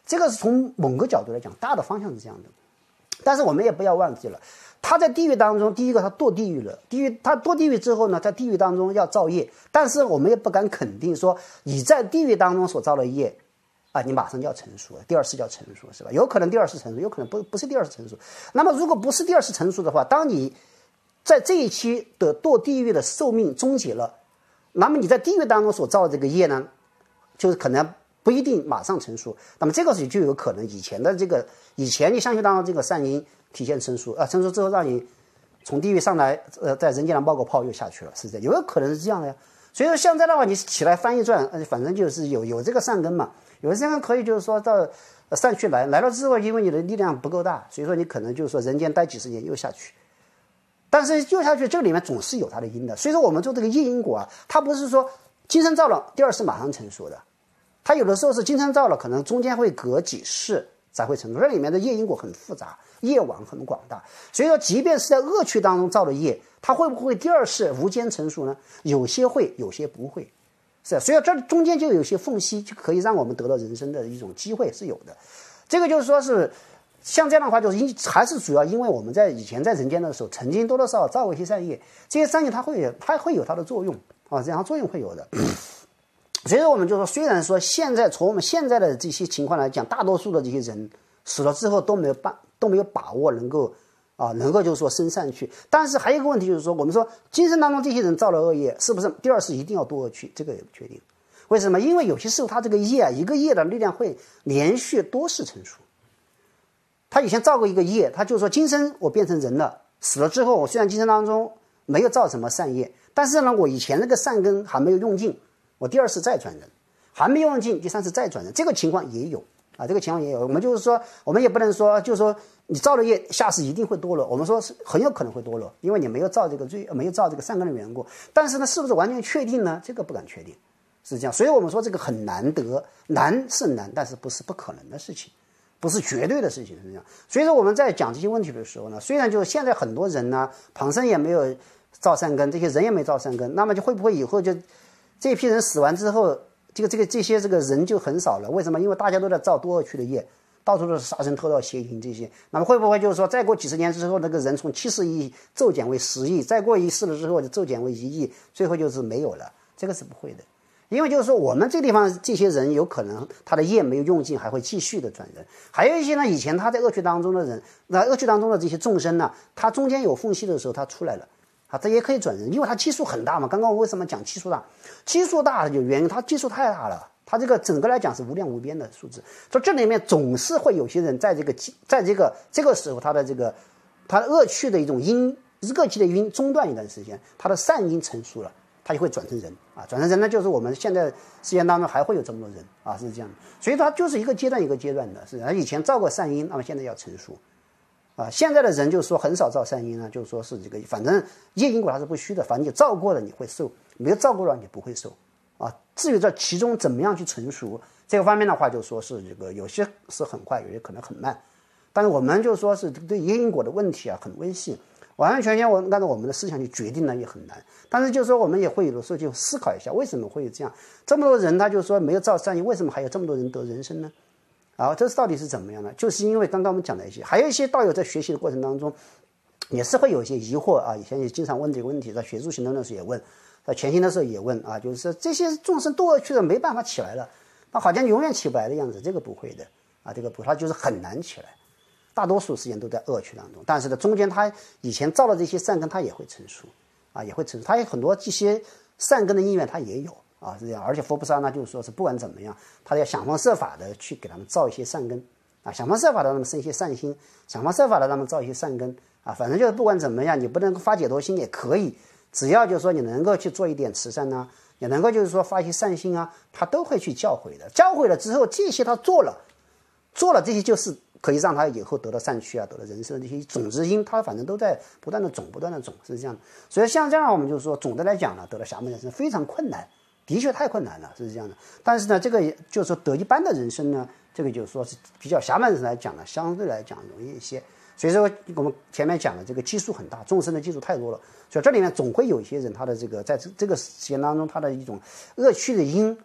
S1: 这个是从某个角度来讲，大的方向是这样的。但是我们也不要忘记了，他在地狱当中，第一个他堕地狱了，地狱他堕地狱之后呢，在地狱当中要造业，但是我们也不敢肯定说你在地狱当中所造的业啊，你马上就要成熟了，第二世就要成熟，是吧？有可能第二世成熟，有可能不不是第二世成熟。那么如果不是第二世成熟的话，当你在这一期的堕地狱的寿命终结了，那么你在地狱当中所造的这个业呢，就是可能不一定马上成熟。那么这个时候就有可能以前的这个以前你相续当中这个善因体现成熟啊，成熟之后让你从地狱上来，呃，在人间上冒个泡又下去了，是这样，有没有可能是这样的呀？所以说现在的话，你起来翻一转，呃，反正就是有有这个善根嘛，有善根可以就是说到善去来来了之后，因为你的力量不够大，所以说你可能就是说人间待几十年又下去。但是又下去，这个里面总是有它的因的。所以说我们做这个业因果啊，它不是说今生造了，第二世马上成熟的，它有的时候是今生造了，可能中间会隔几世才会成熟。这里面的业因果很复杂，业网很广大。所以说，即便是在恶趣当中造的业，它会不会第二世无间成熟呢？有些会，有些不会，是啊。所以这中间就有些缝隙，就可以让我们得到人生的一种机会是有的。这个就是说是。像这样的话，就是因还是主要因为我们在以前在人间的时候，曾经多多少少造过一些善业，这些善业它会有它会有它的作用啊，这样作用会有的。所以说，我们就说，虽然说现在从我们现在的这些情况来讲，大多数的这些人死了之后都没有把都没有把握能够啊能够就是说升善去，但是还有一个问题就是说，我们说今生当中这些人造了恶业，是不是第二世一定要堕恶趣？这个也不确定。为什么？因为有些时候他这个业啊，一个业的力量会连续多世成熟。他以前造过一个业，他就说今生我变成人了，死了之后，我虽然今生当中没有造什么善业，但是呢，我以前那个善根还没有用尽，我第二次再转人，还没用尽，第三次再转人，这个情况也有啊，这个情况也有。我们就是说，我们也不能说，就是说你造了业，下次一定会多了。我们说是很有可能会多了，因为你没有造这个罪，没有造这个善根的缘故。但是呢，是不是完全确定呢？这个不敢确定，是这样。所以我们说这个很难得，难是难，但是不是不可能的事情。不是绝对的事情，是这样。所以说我们在讲这些问题的时候呢，虽然就是现在很多人呢，旁生也没有造善根，这些人也没造善根，那么就会不会以后就这批人死完之后，这个这个这些这个人就很少了？为什么？因为大家都在造多恶趣的业，到处都是杀生、偷盗、邪淫这些。那么会不会就是说，再过几十年之后，那个人从七十亿骤减为十亿，再过一世了之后就骤减为一亿，最后就是没有了？这个是不会的。因为就是说，我们这地方这些人有可能他的业没有用尽，还会继续的转人。还有一些呢，以前他在恶趣当中的人，那恶趣当中的这些众生呢，他中间有缝隙的时候，他出来了，啊，这也可以转人，因为他基数很大嘛。刚刚我为什么讲基数大？基数大有原因，他基数太大了，他这个整个来讲是无量无边的数字。所以这里面总是会有些人在这个在这个这个时候，他的这个他的恶趣的一种因恶趣的因中断一段时间，他的善因成熟了。他就会转成人啊，转成人呢，就是我们现在世间当中还会有这么多人啊，是这样的，所以它就是一个阶段一个阶段的，是以前造过善因，那么现在要成熟啊。现在的人就是说很少造善因呢，就是说是这个，反正业因果它是不虚的，反正你造过了你会受，没有造过了你不会受啊。至于这其中怎么样去成熟这个方面的话，就说是这个有些是很快，有些可能很慢，但是我们就说是对业因果的问题啊很微细。完完全全我们按照我们的思想去决定呢也很难，但是就是说我们也会有的时候就思考一下，为什么会有这样这么多人，他就说没有造善因，为什么还有这么多人得人生呢？啊，这到底是怎么样呢？就是因为刚刚我们讲的一些，还有一些道友在学习的过程当中，也是会有一些疑惑啊，以前也经常问这个问题，在学术行动的时候也问，在前行的时候也问啊，就是说这些众生堕恶趣的没办法起来了，那好像永远起不来的样子，这个不会的啊，这个不，它就是很难起来。大多数时间都在恶趣当中，但是呢，中间他以前造的这些善根，他也会成熟，啊，也会成熟。他有很多这些善根的因缘，他也有啊，是这样。而且佛菩萨呢，就是说是不管怎么样，他要想方设法的去给他们造一些善根，啊，想方设法的让他们生一些善心，想方设法的让他们造一些善根，啊，反正就是不管怎么样，你不能发解脱心也可以，只要就是说你能够去做一点慈善呐、啊，也能够就是说发一些善心啊，他都会去教诲的。教诲了之后，这些他做了，做了这些就是。可以让他以后得到善趣啊，得到人生的这些种子因，他反正都在不断的种，不断的种，是这样的。所以像这样，我们就说，总的来讲呢，得到侠门人生非常困难，的确太困难了，是这样的。但是呢，这个就是说得一般的人生呢，这个就是说是比较侠门人来讲呢，相对来讲容易一些。所以说我们前面讲的这个基数很大，众生的基数太多了，所以这里面总会有一些人，他的这个在这这个时间当中，他的一种恶趣的因。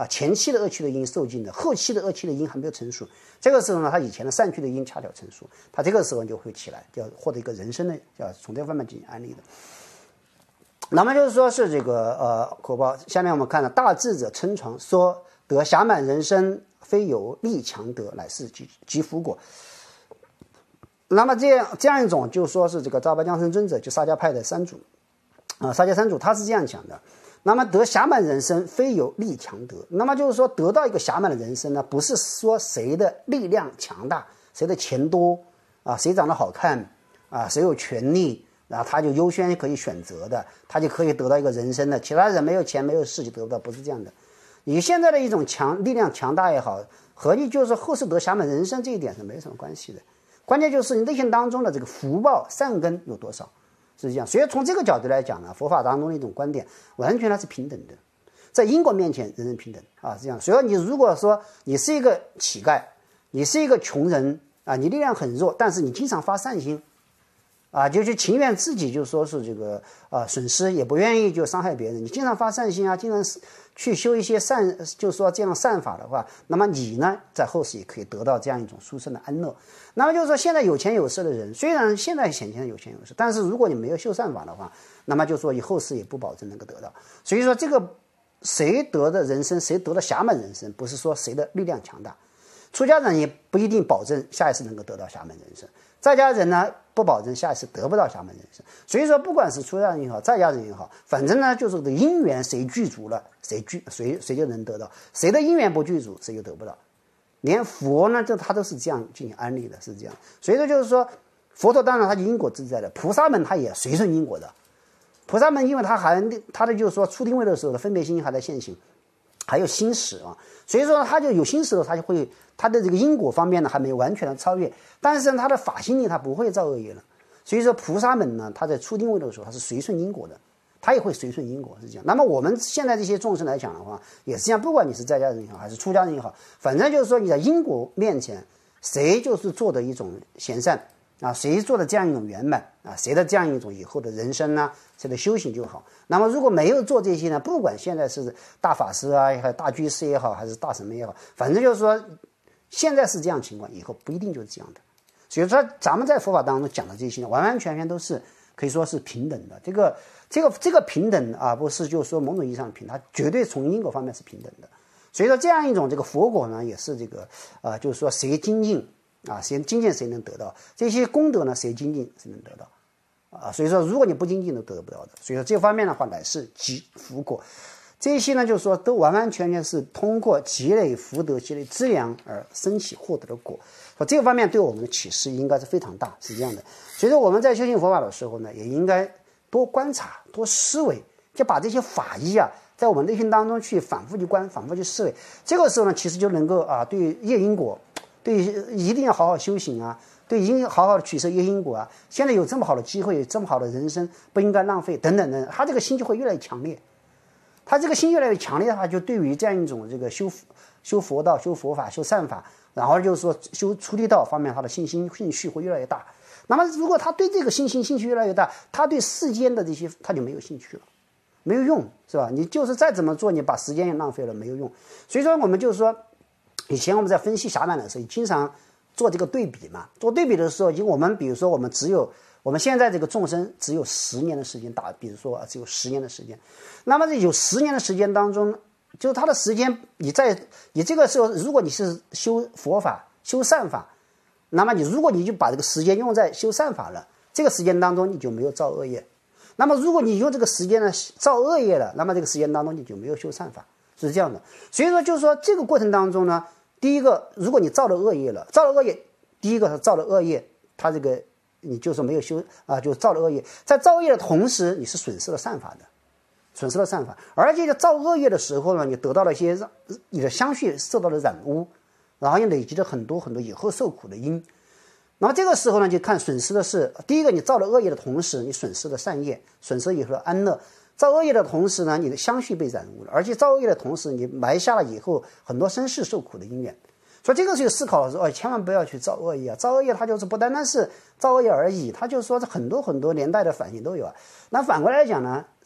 S1: 啊，前期的恶趣的因受尽了，后期的恶趣的因还没有成熟，这个时候呢，他以前的善趣的因恰巧成熟，他这个时候就会起来，就要获得一个人生的，要从这方面进行安利的。那么就是说是这个呃口报，下面我们看了大智者称传说得暇满人身，非有力强得，乃是即即福果。那么这样这样一种就说是这个扎巴江生尊者，就萨迦派的三祖啊，萨迦三祖他是这样讲的。那么得暇满人身，非有力强得。那么就是说，得到一个暇满的人身呢，不是说谁的力量强大，谁的钱多啊，谁长得好看啊，谁有权利，然后他就优先可以选择的，他就可以得到一个人身的。其他人没有钱没有势就得不到，不是这样的。你现在的一种强力量强大也好，和你就是后世得暇满人身这一点是没什么关系的。关键就是你内心当中的这个福报善根有多少。是这样，所以从这个角度来讲呢，佛法当中的一种观点，完全它是平等的，在因果面前人人平等啊，是这样。所以你如果说你是一个乞丐，你是一个穷人啊，你力量很弱，但是你经常发善心啊，就就情愿自己就说是这个啊损失，也不愿意就伤害别人，你经常发善心啊，经常去修一些善，就是说这样善法的话，那么你呢在后世也可以得到这样一种殊胜的安乐。那么就是说，现在有钱有势的人，虽然现在显现有钱有势，但是如果你没有修善法的话，那么就说以后世也不保证能够得到。所以说，这个谁得的人身，谁得的暇满人身，不是说谁的力量强大。出家人也不一定保证下一次能够得到暇满人身，在家人呢不保证下一次得不到暇满人身。所以说，不管是出家人也好，在家人也好，反正呢就是这个因缘谁具足了，谁具谁谁就能得到；谁的因缘不具足，谁就得不到。连佛呢，就他都是这样进行安利的，是这样。所以说，就是说，佛陀当然他因果自在的，菩萨们他也随顺因果的。菩萨们因为他还他的就是说初定位的时候的分别心还在现行，还有心识啊，所以说他就有心识的，他就会他的这个因果方面呢还没有完全的超越，但是他的法心力他不会造恶业了。所以说菩萨们呢，他在初定位的时候他是随顺因果的。他也会随顺因果，是这样。那么我们现在这些众生来讲的话，也是这样。不管你是在家人也好，还是出家人也好，反正就是说你在因果面前，谁就是做的一种贤善啊，谁做的这样一种圆满啊，谁的这样一种以后的人生呢，谁的修行就好。那么如果没有做这些呢，不管现在是大法师啊，还是大居士也好，还是大什么也好，反正就是说现在是这样情况，以后不一定就是这样的。所以说咱们在佛法当中讲的这些呢，完完全全都是可以说是平等的。这个这个这个平等啊，不是就是说某种意义上的平等，它绝对从因果方面是平等的。所以说这样一种这个佛果呢，也是这个啊、呃，就是说谁精进啊，谁精进谁能得到这些功德呢？谁精进谁能得到啊？所以说如果你不精进都得不到的。所以说这方面的话乃是积福果，这些呢就是说都完完全全是通过积累福德、积累资粮而升起获得的果。说这个方面对我们的启示应该是非常大，是这样的。所以说我们在修行佛法的时候呢，也应该多观察、多思维，就把这些法义啊，在我们内心当中去反复去观、反复去思维。这个时候呢，其实就能够啊，对业因果，对一定要好好修行啊，对应好好的取舍业因果啊。现在有这么好的机会，有这么好的人生，不应该浪费，等等等，他这个心就会越来越强烈。他这个心越来越强烈的话，就对于这样一种这个修修佛道、修佛法、修善法，然后就是说修出离道方面，他的信心兴趣会越来越大。那么如果他对这个信心兴趣越来越大，他对世间的这些他就没有兴趣了，没有用，是吧？你就是再怎么做，你把时间也浪费了，没有用。所以说我们就是说，以前我们在分析暇满的时候，经常做这个对比嘛。做对比的时候，因为我们比如说我们只有我们现在这个众生只有十年的时间打，比如说只有十年的时间，那么这有十年的时间当中，就是他的时间，你在你这个时候，如果你是修佛法、修善法，那么你如果你就把这个时间用在修善法了，这个时间当中你就没有造恶业。那么如果你用这个时间呢造恶业了，那么这个时间当中你就没有修善法，是这样的。所以说就是说这个过程当中呢，第一个，如果你造了恶业了，造了恶业，第一个是造了恶业，他这个你就是没有修啊，就造了恶业。在造恶业的同时，你是损失了善法的，损失了善法。而且在造恶业的时候呢，你得到了一些你的相续受到了染污，然后又累积了很多很多以后受苦的因。那么这个时候呢，就看损失的是第一个，你造了恶业的同时，你损失了善业，损失以后的安乐。造恶业的同时呢，你的相续被染污了，而且造恶业的同时，你埋下了以后很多生世受苦的因缘。所以这个时候思考的时候，哦，千万不要去造恶业啊！造恶业它就是不单单是造恶业而已，它就是说很多很多连带的反应都有啊。那反过来讲呢，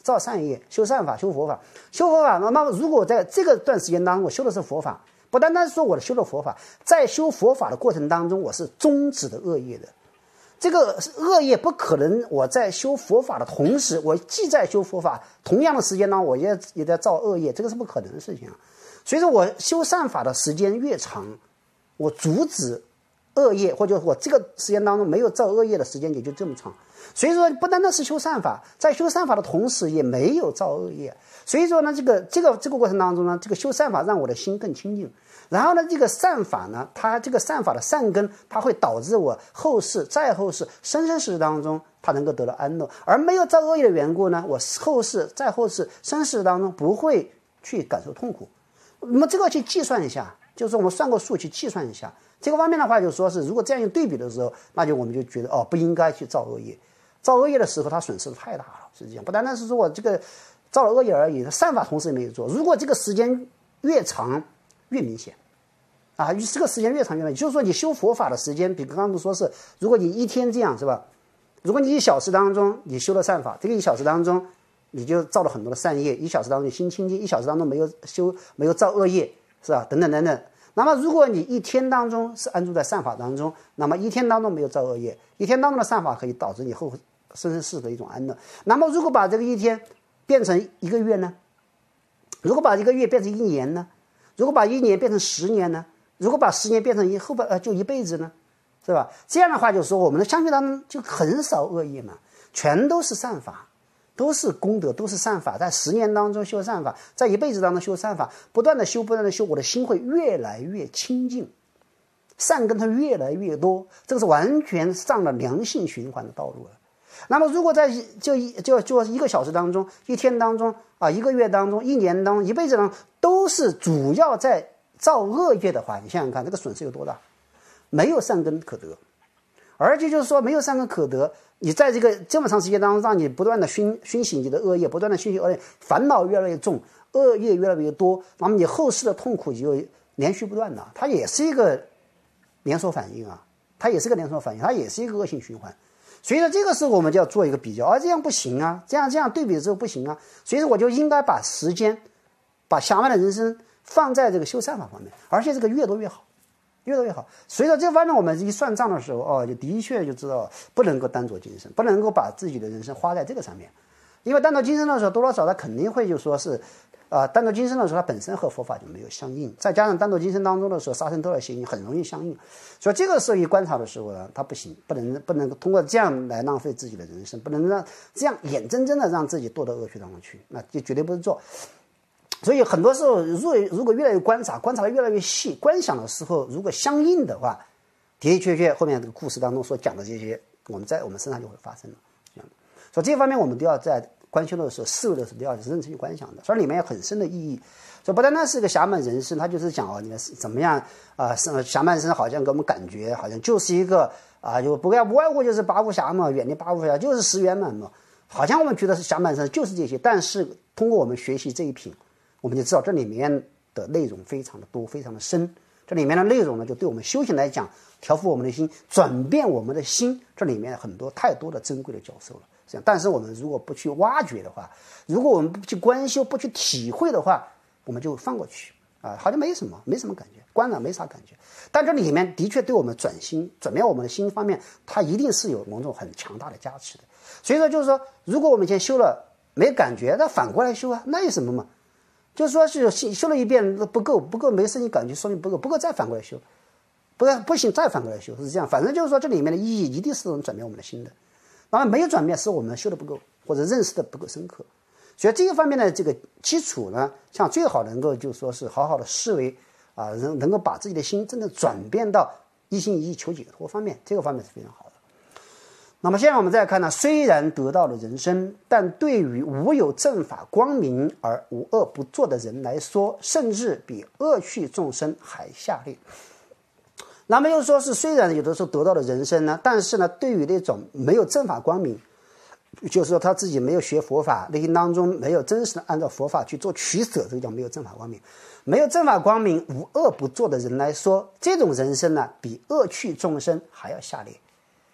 S1: 造善业，修善法，修佛法，修佛法。那么如果在这个段时间当中，我修的是佛法，不单单是说我的修的佛法，在修佛法的过程当中，我是终止的恶业的。这个恶业不可能我在修佛法的同时，我既在修佛法，同样的时间呢，我也也在造恶业，这个是不可能的事情啊。所以说我修善法的时间越长，我阻止恶业，或者我这个时间当中没有造恶业的时间也就这么长。所以说不单单是修善法，在修善法的同时也没有造恶业。所以说呢，这个这个这个过程当中呢，这个修善法让我的心更清净。然后呢，这个善法呢，它这个善法的善根，它会导致我后世、再后世、生生世世当中，它能够得到安乐。而没有造恶业的缘故呢，我后世、再后世、生世当中不会去感受痛苦。那么这个去计算一下，就是我们算过数去计算一下这个方面的话，就说是如果这样一对比的时候，那就我们就觉得哦，不应该去造恶业。造恶业的时候，它损失太大了。实际上不单单是说我这个造了恶业而已，善法同时也没有做。如果这个时间越长越明显啊，这个时间越长越明显，就是说你修佛法的时间，比刚刚说是，如果你一天这样是吧？如果你一小时当中你修了善法，这个一小时当中你就造了很多的善业，一小时当中你心清净，一小时当中没有修没有造恶业，是吧？等等等等。那么如果你一天当中是安住在善法当中，那么一天当中没有造恶业，一天当中的善法可以导致你后生生世的一种安乐。那么如果把这个一天变成一个月呢？如果把一个月变成一年呢？如果把一年变成十年呢？如果把十年变成一后半呃就一辈子呢？是吧？这样的话就是说我们的相续当中就很少恶业嘛，全都是善法，都是功德，都是善法。在十年当中修善法，在一辈子当中修善法，不断的修不断的修，我的心会越来越清净，善根它越来越多，这个是完全上了良性循环的道路了。那么如果在就就就一个小时当中，一天当中啊，一个月当中，一年当中，一辈子当中，都是主要在造恶业的话，你想想看这个损失有多大，没有善根可得。而且就是说没有善根可得，你在这个这么长时间当中，让你不断的熏熏洗你的恶业，不断的熏洗恶业，烦恼越来越重，恶业越来越多，那么你后世的痛苦就连续不断的，它也是一个连锁反应啊，它也是个连锁反应，它也是一个恶性循环。所以说这个时候我们就要做一个比较，啊，这样不行啊，这样这样对比之后不行啊，所以说我就应该把时间，把暇慢的人生放在这个修善法方面，而且这个越多越好，越多越好。所以说这方面我们一算账的时候，哦，就的确就知道不能够单着精神，不能够把自己的人生花在这个上面，因为单着精神的时候，多多少少他肯定会就说是。啊、呃，单着精神的时候，它本身和佛法就没有相应，再加上单着精神当中的时候，杀生都要相应，很容易相应。所以这个时候一观察的时候呢，它不行，不能不能通过这样来浪费自己的人生，不能让这样眼睁睁的让自己堕到恶趣当中去，那就绝对不是做。所以很多时候，如果如果越来越观察，观察的越来越细，观想的时候如果相应的话，的的确确后面这个故事当中所讲的这些，我们在我们身上就会发生了。所以这方面我们都要在观修的时候、思维的时候都要认真去观想的，所以里面有很深的意义。所以不单单是个暇满人生，他就是讲哦，你的怎么样啊？是、呃、暇满人生好像给我们感觉好像就是一个啊，就不外不外乎就是八无暇嘛，远离八无暇就是十圆满嘛，好像我们觉得是暇满人生就是这些。但是通过我们学习这一品，我们就知道这里面的内容非常的多，非常的深。这里面的内容呢，就对我们修行来讲，调伏我们的心，转变我们的心，这里面很多太多的珍贵的教授了。这样，但是我们如果不去挖掘的话，如果我们不去观修、不去体会的话，我们就放过去啊，好像没什么，没什么感觉，观了没啥感觉。但这里面的确对我们转心、转变我们的心方面，它一定是有某种很强大的加持的。所以说，就是说，如果我们以前修了没感觉，那反过来修啊，那有什么嘛？就是说是修了一遍不够，不够没事情感觉，说明不够，不够再反过来修，不不行再反过来修，是这样。反正就是说，这里面的意义一定是能转变我们的心的。当然没有转变是我们修的不够，或者认识的不够深刻，所以这一方面的这个基础呢，像最好能够就说是好好的思维啊，能能够把自己的心真正转变到一心一意求解脱方面，这个方面是非常好的。那么现在我们再看呢，虽然得到了人生，但对于无有正法光明而无恶不作的人来说，甚至比恶趣众生还下劣。那么又说是虽然有的时候得到了人生呢，但是呢，对于那种没有正法光明，就是说他自己没有学佛法，内心当中没有真实的按照佛法去做取舍，这个叫没有正法光明。没有正法光明无恶不作的人来说，这种人生呢，比恶趣众生还要下劣。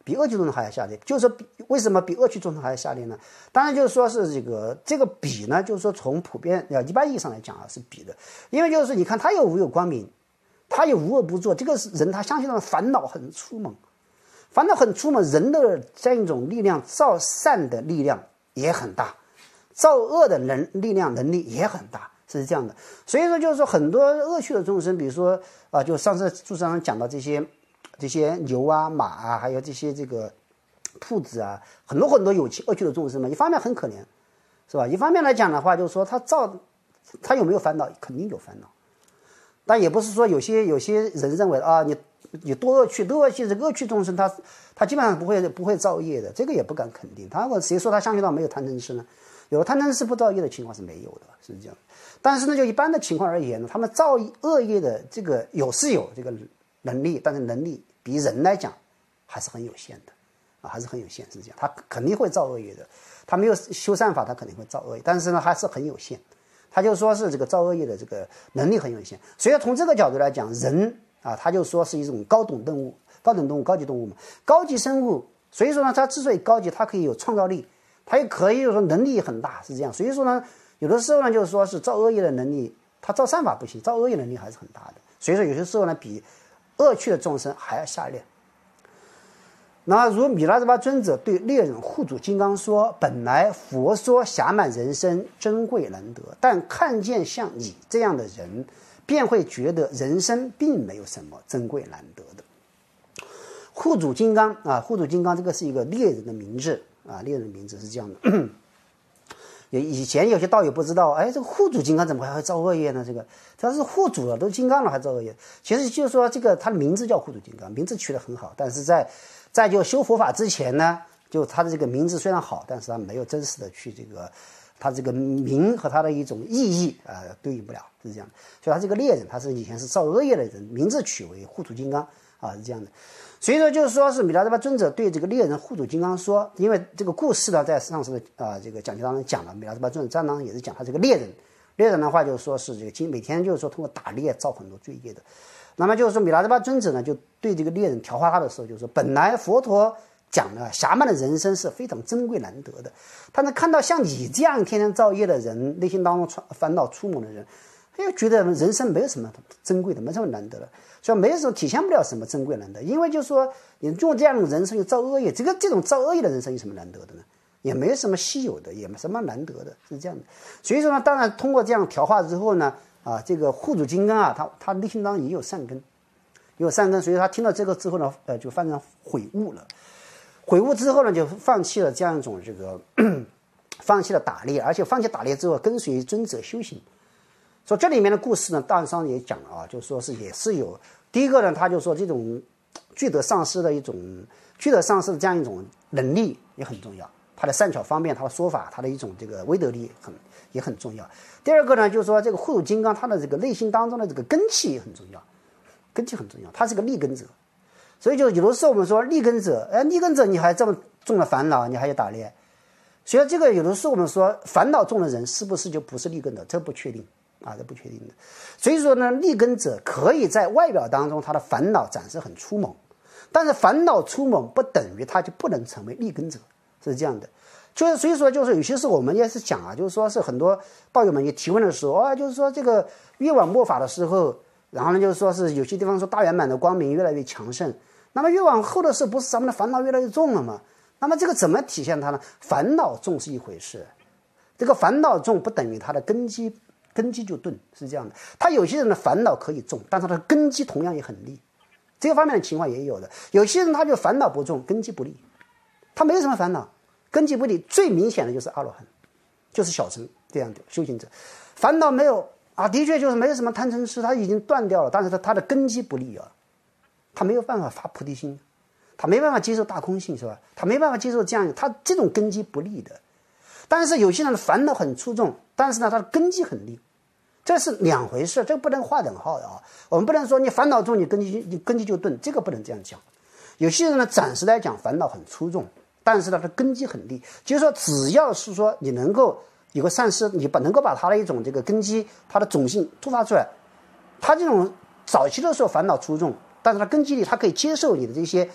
S1: 比恶趣众生还要下劣。就是说为什么比恶趣众生还要下劣呢？当然就是说是这个这个比呢，就是说从普遍呃一般意义上来讲啊是比的，因为就是你看他有无有光明，他有无恶不作，这个人他相信他的烦恼很粗猛，烦恼很粗猛，人的这样一种力量，造善的力量也很大，造恶的能力量能力也很大。是这样的，所以说就是说很多恶趣的众生，比如说啊，就上次注释上讲到这些这些牛啊、马啊，还有这些这个兔子啊，很多很多有趣恶趣的众生嘛。一方面很可怜，是吧？一方面来讲的话，就是说他造他有没有烦恼，肯定有烦恼，但也不是说有些有些人认为啊，你你多恶趣，多恶趣这个恶趣众生他他基本上不会不会造业的，这个也不敢肯定。他谁说他相信到没有贪嗔痴呢？有贪嗔痴不造业的情况是没有的，是这样。但是呢，就一般的情况而言呢，他们造恶业的这个有是有这个能力，但是能力比人来讲还是很有限的啊，还是很有限，是这样。他肯定会造恶业的，他没有修善法，他肯定会造恶业，但是呢，还是很有限。他就说是这个造恶业的这个能力很有限，所以从这个角度来讲，人啊，他就说是一种高等动物、高等动物、高级动物嘛，高级生物。所以说呢，他之所以高级，他可以有创造力，他也可以说能力很大，是这样。所以说呢。有的时候呢，就是说是造恶业的能力，他造善法不行，造恶业能力还是很大的。所以说有些时候呢，比恶趣的众生还要下劣。那如弥勒日巴尊者对猎人护主金刚说：“本来佛说暇满人生珍贵难得，但看见像你这样的人，便会觉得人生并没有什么珍贵难得的。”护主金刚啊，护主金刚这个是一个猎人的名字啊，猎人的名字是这样的。以前有些道友不知道，哎，这个护主金刚怎么还会造恶业呢？这个他是护主了，都金刚了还造恶业。其实就是说，这个他的名字叫护主金刚，名字取得很好，但是在在就修佛法之前呢，就他的这个名字虽然好，但是他没有真实的去这个他这个名和他的一种意义啊、呃、对应不了，是这样的。所以他这个猎人，他是以前是造恶业的人，名字取为护主金刚啊，是这样的。所以说，就是说是弥勒日巴尊者对这个猎人护主金刚说，因为这个故事呢，在上次的啊、呃、这个讲解当中讲了，弥勒日巴尊者当中也是讲他这个猎人，猎人的话就是说是这个今每天就是说通过打猎造很多罪业的。那么就是说弥勒日巴尊者呢，就对这个猎人调化他的时候，就是说本来佛陀讲了暇满的人生是非常珍贵难得的，他能看到像你这样天天造业的人，内心当中烦恼粗猛的人，他就觉得人生没有什么珍贵的，没什么难得的。所以没什么体现不了什么珍贵难得，因为就是说你用这样的人生去造恶业，这个这种造恶业的人生有什么难得的呢？也没什么稀有的，也没什么难得的，是这样的。所以说呢，当然通过这样调化之后呢，啊，这个护主金刚啊，他他内心当中也有善根，也有善根，所以他听到这个之后呢，呃，就发生悔悟了。悔悟之后呢，就放弃了这样一种这个，放弃了打猎，而且放弃打猎之后，跟随尊者修行。所以这里面的故事呢，大上上也讲了啊，就说是也是有第一个呢，他就说这种具德上师的一种具德上师的这样一种能力也很重要，他的善巧方便，他的说法，他的一种这个威德力很也很重要。第二个呢，就是说这个护主金刚他的这个内心当中的这个根气也很重要，根气很重要，他是个利根者。所以就有的时候我们说利根者，哎，利根者你还这么重了烦恼，你还要打猎，所以这个有的时候我们说烦恼重的人是不是就不是利根者，这不确定。啊，这不确定的。所以说呢，利根者可以在外表当中他的烦恼展示很粗猛，但是烦恼粗猛不等于他就不能成为利根者，是这样的。就是所以说，就是有些时候我们也是讲啊，就是说是很多道友们也提问的时候啊，就是说这个越往末法的时候，然后呢就是说是有些地方说大圆满的光明越来越强盛，那么越往后的时候，不是咱们的烦恼越来越重了吗？那么这个怎么体现它呢？烦恼重是一回事，这个烦恼重不等于它的根基。根基就钝，是这样的。他有些人的烦恼可以重，但是他的根基同样也很利，这个方面的情况也有的。有些人他就烦恼不重，根基不利，他没有什么烦恼，根基不利。最明显的就是阿罗汉，就是小乘这样的修行者，烦恼没有啊，的确就是没有什么贪嗔痴，他已经断掉了，但是他他的根基不利啊，他没有办法发菩提心，他没办法接受大空性，是吧？他没办法接受这样，他这种根基不利的。但是有些人的烦恼很出众，但是呢，他的根基很利，这是两回事，这个不能划等号的啊。我们不能说你烦恼重，你根基你根基就钝，这个不能这样讲。有些人呢，暂时来讲烦恼很出众，但是呢，他的根基很利，就是说，只要是说你能够有个善师，你把能够把他的一种这个根基，他的种性突发出来，他这种早期的时候烦恼出众，但是他根基里他可以接受你的这些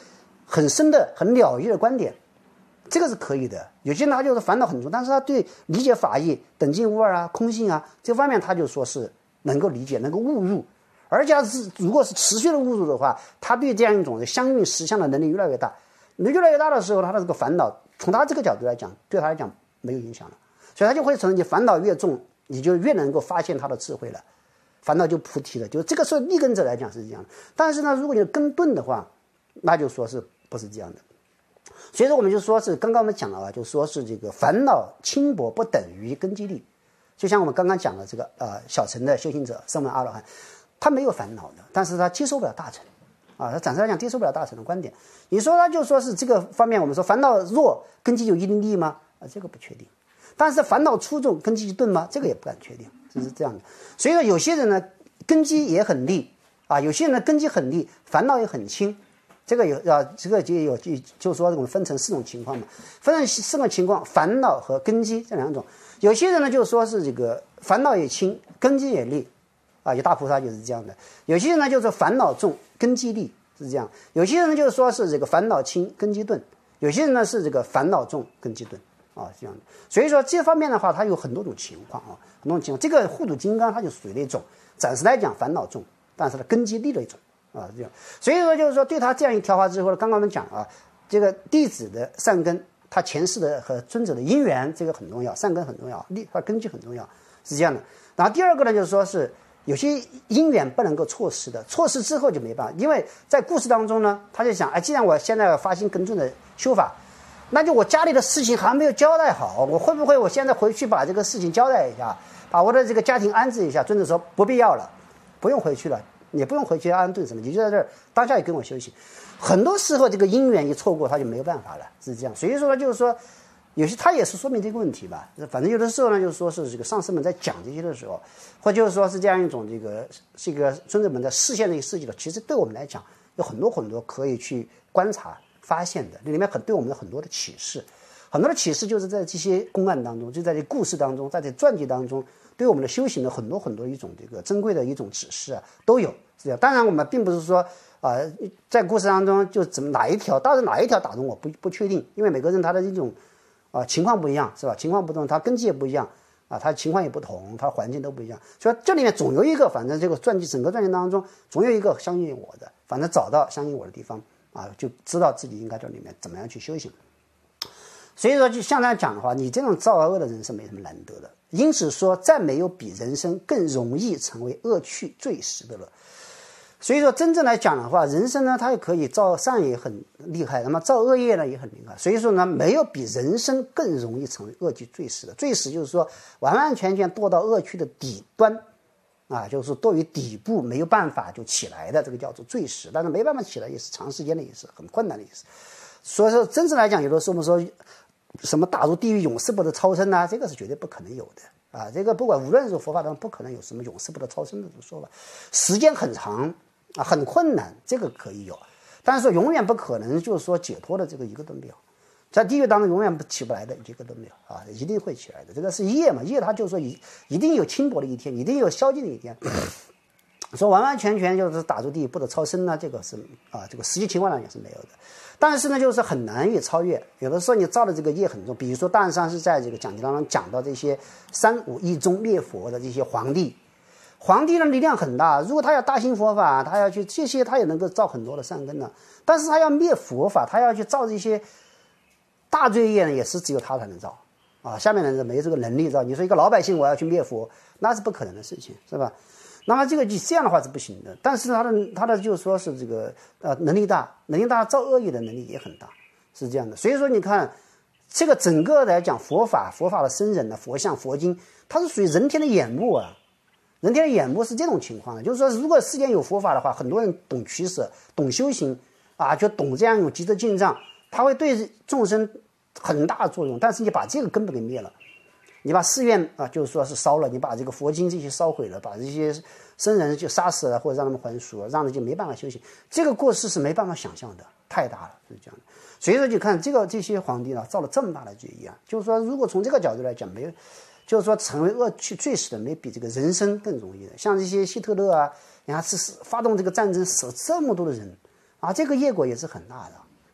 S1: 很深的、很了义的观点，这个是可以的。有些人他就是烦恼很重，但是他对理解法义、等尽无二啊、空性啊这方面，他就说是能够理解、能够悟入。而且是如果是持续的悟入的话，他对这样一种相应实相的能力越来越大。越来越大的时候，他的这个烦恼，从他这个角度来讲，对他来讲没有影响了，所以他就会从你烦恼越重，你就越能够发现他的智慧了，烦恼就菩提了。就这个是立根者来讲是这样的。但是呢，如果你根钝的话，那就说是不是这样的。所以说我们就说是刚刚我们讲了啊，就说是这个烦恼轻薄不等于根基力。就像我们刚刚讲的这个呃小乘的修行者声闻阿罗汉，他没有烦恼的，但是他接受不了大乘啊，他暂时来讲接受不了大乘的观点。你说他就说是这个方面，我们说烦恼弱根基有一定力吗？啊，这个不确定。但是烦恼出众根基就钝吗？这个也不敢确定，就是这样的。所以说有些人呢根基也很利啊，有些人呢根基很利，烦恼也很轻。这个有啊，这个就有就就说我们分成四种情况嘛，分成四种情况，烦恼和根基这两种。有些人呢就说是这个烦恼也轻，根基也利，啊，有大菩萨就是这样的。有些人呢就是烦恼重，根基利，是这样。有些人就是说是这个烦恼轻，根基钝；有些人呢是这个烦恼重，根基钝，啊，这样的。所以说这方面的话，它有很多种情况啊，很多种情况。这个护土金刚它就属于那种暂时来讲烦恼重，但是呢根基利的一种。啊，这样，所以说就是说，对他这样一调化之后呢，刚刚我们讲啊，这个弟子的善根，他前世的和尊者的因缘，这个很重要，善根很重要，立他根基很重要，是这样的。然后第二个呢，就是说是有些因缘不能够错失的，错失之后就没办法，因为在故事当中呢，他就想，哎，既然我现在发心跟尊的修法，那就我家里的事情还没有交代好，我会不会我现在回去把这个事情交代一下，把我的这个家庭安置一下？尊者说不必要了，不用回去了。也不用回去安顿什么，你就在这儿当下也跟我休息。很多时候这个因缘一错过，他就没有办法了，是这样。所以说呢，就是说，有些他也是说明这个问题吧。反正有的时候呢，就是说是这个上师们在讲这些的时候，或就是说是这样一种这个这个尊者们的视线的一个设计的，其实对我们来讲有很多很多可以去观察发现的，这里面很对我们的很多的启示。很多的启示就是在这些公案当中，就在这故事当中，在这传记当中，对我们的修行的很多很多一种这个珍贵的一种指示啊，都有。是这样。当然，我们并不是说啊、呃，在故事当中就怎么哪一条，到底哪一条打动我不不确定，因为每个人他的这种啊、呃、情况不一样，是吧？情况不同，他根基也不一样啊，他情况也不同，他环境都不一样，所以这里面总有一个，反正这个传记整个传记当中总有一个相应我的，反正找到相应我的地方啊，就知道自己应该在里面怎么样去修行。所以说，就像他讲的话，你这种造而恶的人是没什么难得的。因此说，再没有比人生更容易成为恶趣最实的了。所以说，真正来讲的话，人生呢，它也可以造善也很厉害，那么造恶业呢也很厉害。所以说呢，没有比人生更容易成为恶趣最实的。最实就是说，完完全全堕到恶趣的底端，啊，就是堕于底部，没有办法就起来的，这个叫做最实。但是没办法起来，也是长时间的，也是很困难的意思。所以说，真正来讲，有的时候我们说。什么打入地狱永世不得超生啊，这个是绝对不可能有的啊！这个不管无论是佛法当中不可能有什么永世不得超生的这种说法，时间很长啊，很困难，这个可以有，但是说永远不可能，就是说解脱的这个一个都没有，在地狱当中永远不起不来的一个都没有啊，一定会起来的。这个是业嘛，业它就是说一一定有轻薄的一天，一定有消尽的一天。说完完全全就是打入地狱不得超生呢，这个是啊，这个实际情况来讲是没有的。但是呢，就是很难以超越。有的时候你造的这个业很重，比如说大上是在这个讲记当中讲到这些三武一宗灭佛的这些皇帝，皇帝的力量很大，如果他要大兴佛法，他要去这些，他也能够造很多的善根呢。但是他要灭佛法，他要去造这些大罪业呢，也是只有他才能造啊，下面的人没这个能力造。你说一个老百姓我要去灭佛，那是不可能的事情，是吧？那么这个这样的话是不行的，但是他的他的就是说是这个呃能力大，能力大造恶业的能力也很大，是这样的。所以说你看这个整个来讲佛法，佛法的僧人呢，佛像佛经，它是属于人天的眼目啊，人天的眼目是这种情况的，就是说如果世间有佛法的话，很多人懂取舍，懂修行啊，就懂这样一种积德进账，他会对众生很大作用。但是你把这个根本给灭了。你把寺院啊，就是说是烧了，你把这个佛经这些烧毁了，把这些僧人就杀死了，或者让他们还俗，让人就没办法修行。这个过失是没办法想象的，太大了，是这样的。所以说，就看这个这些皇帝呢，造了这么大的罪业啊，就是说，如果从这个角度来讲，没有，就是说成为恶趣最实的，没比这个人生更容易的。像这些希特勒啊，你看是发动这个战争，死这么多的人啊，这个业果也是很大的。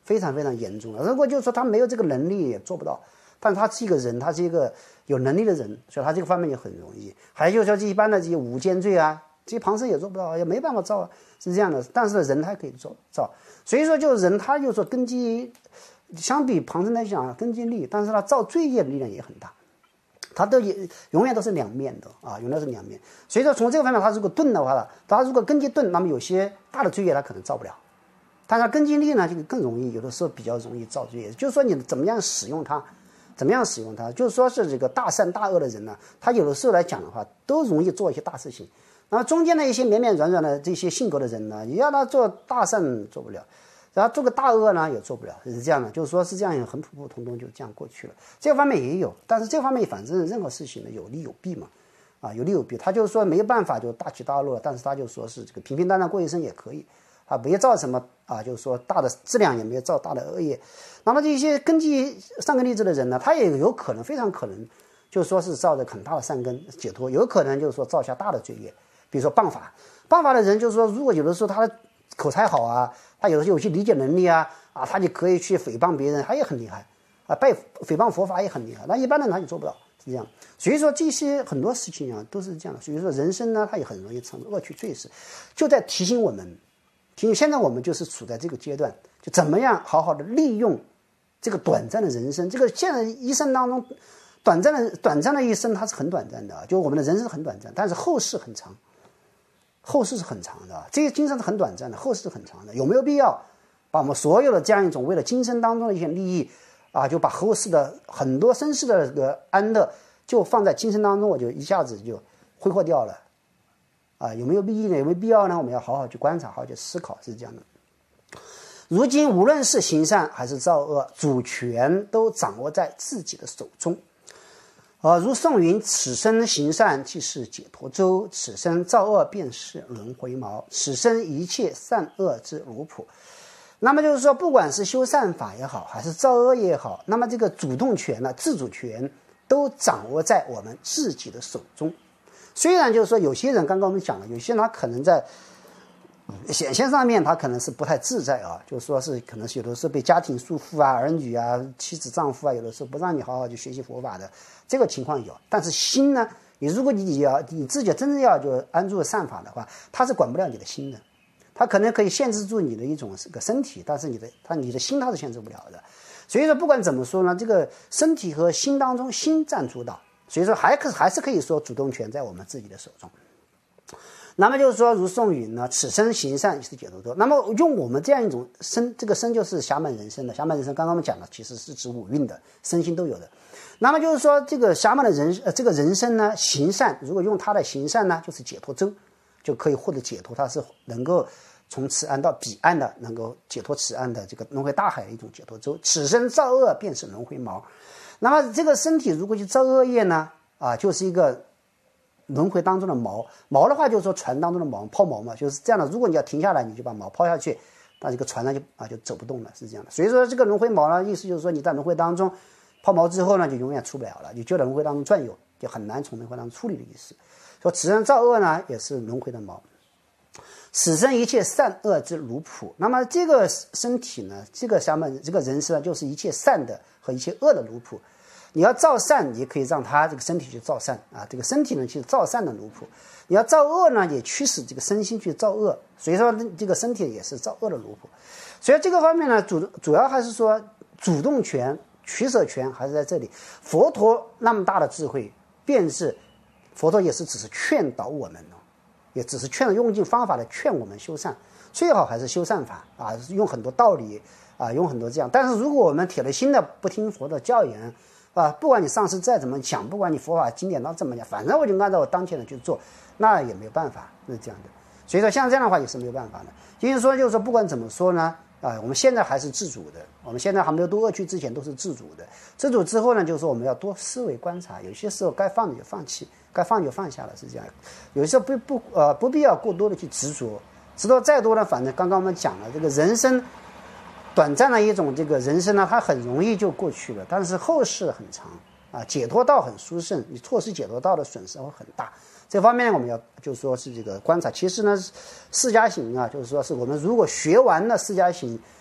S1: 非常非常严重了。如果就是说他没有这个能力也做不到，但是他是一个人，他是一个有能力的人，所以他这个方面就很容易。还有就是说一般的这些无间罪啊，这些旁生也做不到，也没办法造啊，是这样的。但是人还可以做造，所以说就是人他就说根基相比旁生来讲根基力，但是他造罪业的力量也很大。它都也永远都是两面的啊，永远是两面。所以说从这个方面，它如果钝的话呢，它如果根基钝，那么有些大的罪业它可能造不了。但是根基力呢，就更容易，有的时候比较容易造罪业。就是说你怎么样使用它，怎么样使用它，就是说是这个大善大恶的人呢，他有的时候来讲的话，都容易做一些大事情。那么中间的一些绵绵软软的这些性格的人呢，你要他做大善做不了。然后做个大恶呢也做不了，是这样的，就是说是这样很普普通通就这样过去了。这方面也有，但是这方面反正任何事情呢有利有弊嘛，啊有利有弊。他就是说没有办法就大起大落，但是他就说是这个平平淡淡过一生也可以，啊没有造什么啊，就是说大的质量也没有造大的恶业。那么这些根基善根立志的人呢，他也有可能非常可能就是说是造着很大的善根解脱，有可能就是说造下大的罪业，比如说谤法，谤法的人就是说如果有的时候他的口才好啊，他有的时候有些理解能力啊，啊，他就可以去诽谤别人，他也很厉害啊，拜诽谤佛法也很厉害。那一般人他就做不到，是这样。所以说这些很多事情啊都是这样的。所以说人生呢，他也很容易成恶趣罪事，就在提醒我们，提醒现在我们就是处在这个阶段，就怎么样好好的利用这个短暂的人生。这个现在一生当中，短暂的短暂的一生它是很短暂的，就我们的人生很短暂，但是后世很长。后世是很长的，这些今生是很短暂的，后世是很长的。有没有必要把我们所有的这样一种为了今生当中的一些利益啊，就把后世的很多生世的这个安乐就放在今生当中，我就一下子就挥霍掉了啊？有没有必要呢？有没有必要呢？我们要好好去观察，好好去思考，是这样的。如今无论是行善还是造恶，主权都掌握在自己的手中。呃，如宋云：此生行善即是解脱舟，此生造恶便是轮回锚，此生一切善恶之如谱。那么就是说，不管是修善法也好，还是造恶也好，那么这个主动权呢、自主权都掌握在我们自己的手中。虽然就是说，有些人刚刚我们讲了，有些人他可能在显现上面他可能是不太自在啊，就是说是可能是有的时候被家庭束缚啊、儿女啊、妻子丈夫啊，有的时候不让你好好去学习佛法的这个情况有。但是心呢，你如果你要你自己真正要就安住善法的话，他是管不了你的心的，他可能可以限制住你的一种这个身体，但是你的他你的心他是限制不了的。所以说不管怎么说呢，这个身体和心当中心占主导，所以说还可还是可以说主动权在我们自己的手中。那么就是说，如宋云呢，此生行善是解脱舟。那么用我们这样一种身，这个身就是暇满人生的，暇满人生刚刚我们讲了，其实是指五蕴的，身心都有的。那么就是说，这个暇满的人，呃，这个人生呢，行善，如果用它的行善呢，就是解脱舟，就可以获得解脱，它是能够从此岸到彼岸的，能够解脱此岸的这个轮回大海的一种解脱舟。此生造恶便是轮回锚。那么这个身体如果去造恶业呢，啊，就是一个轮回当中的锚，锚的话就是说船当中的锚，抛锚嘛，就是这样的。如果你要停下来，你就把锚抛下去，那这个船呢就啊就走不动了，是这样的。所以说这个轮回锚呢，意思就是说你在轮回当中抛锚之后呢，就永远出不了了，你就在轮回当中转悠，就很难从轮回当中出离的意思。说此生造恶呢，也是轮回的锚。此生一切善恶之如谱。那么这个身体呢，这个下面这个人生呢，就是一切善的和一切恶的如谱。你要造善，你可以让他这个身体去造善啊，这个身体呢去造善的奴仆；你要造恶呢，也驱使这个身心去造恶。所以说，这个身体也是造恶的奴仆。所以这个方面呢，主主要还是说主动权、取舍权还是在这里。佛陀那么大的智慧，便是佛陀也是只是劝导我们呢，也只是劝用尽方法的劝我们修善，最好还是修善法啊，用很多道理啊，用很多这样。但是如果我们铁了心的不听佛的教言，啊，不管你上师再怎么讲，不管你佛法经典到怎么讲，反正我就按照我当前的去做，那也没有办法，是这样的。所以说像这样的话也是没有办法的。因为说就是说不管怎么说呢，啊，我们现在还是自主的，我们现在还没有堕恶趣之前都是自主的。自主之后呢，就是说我们要多思维观察，有些时候该放的就放弃，该放就放下了，是这样。有时候不不呃不必要过多的去执着，执着再多呢，反正刚刚我们讲了，这个人生短暂的一种这个人生呢，它很容易就过去了，但是后世很长啊，解脱道很殊胜，你错失解脱道的损失会很大。这方面我们要就是说是这个观察。其实呢，释迦行啊，就是说是我们如果学完了释迦行，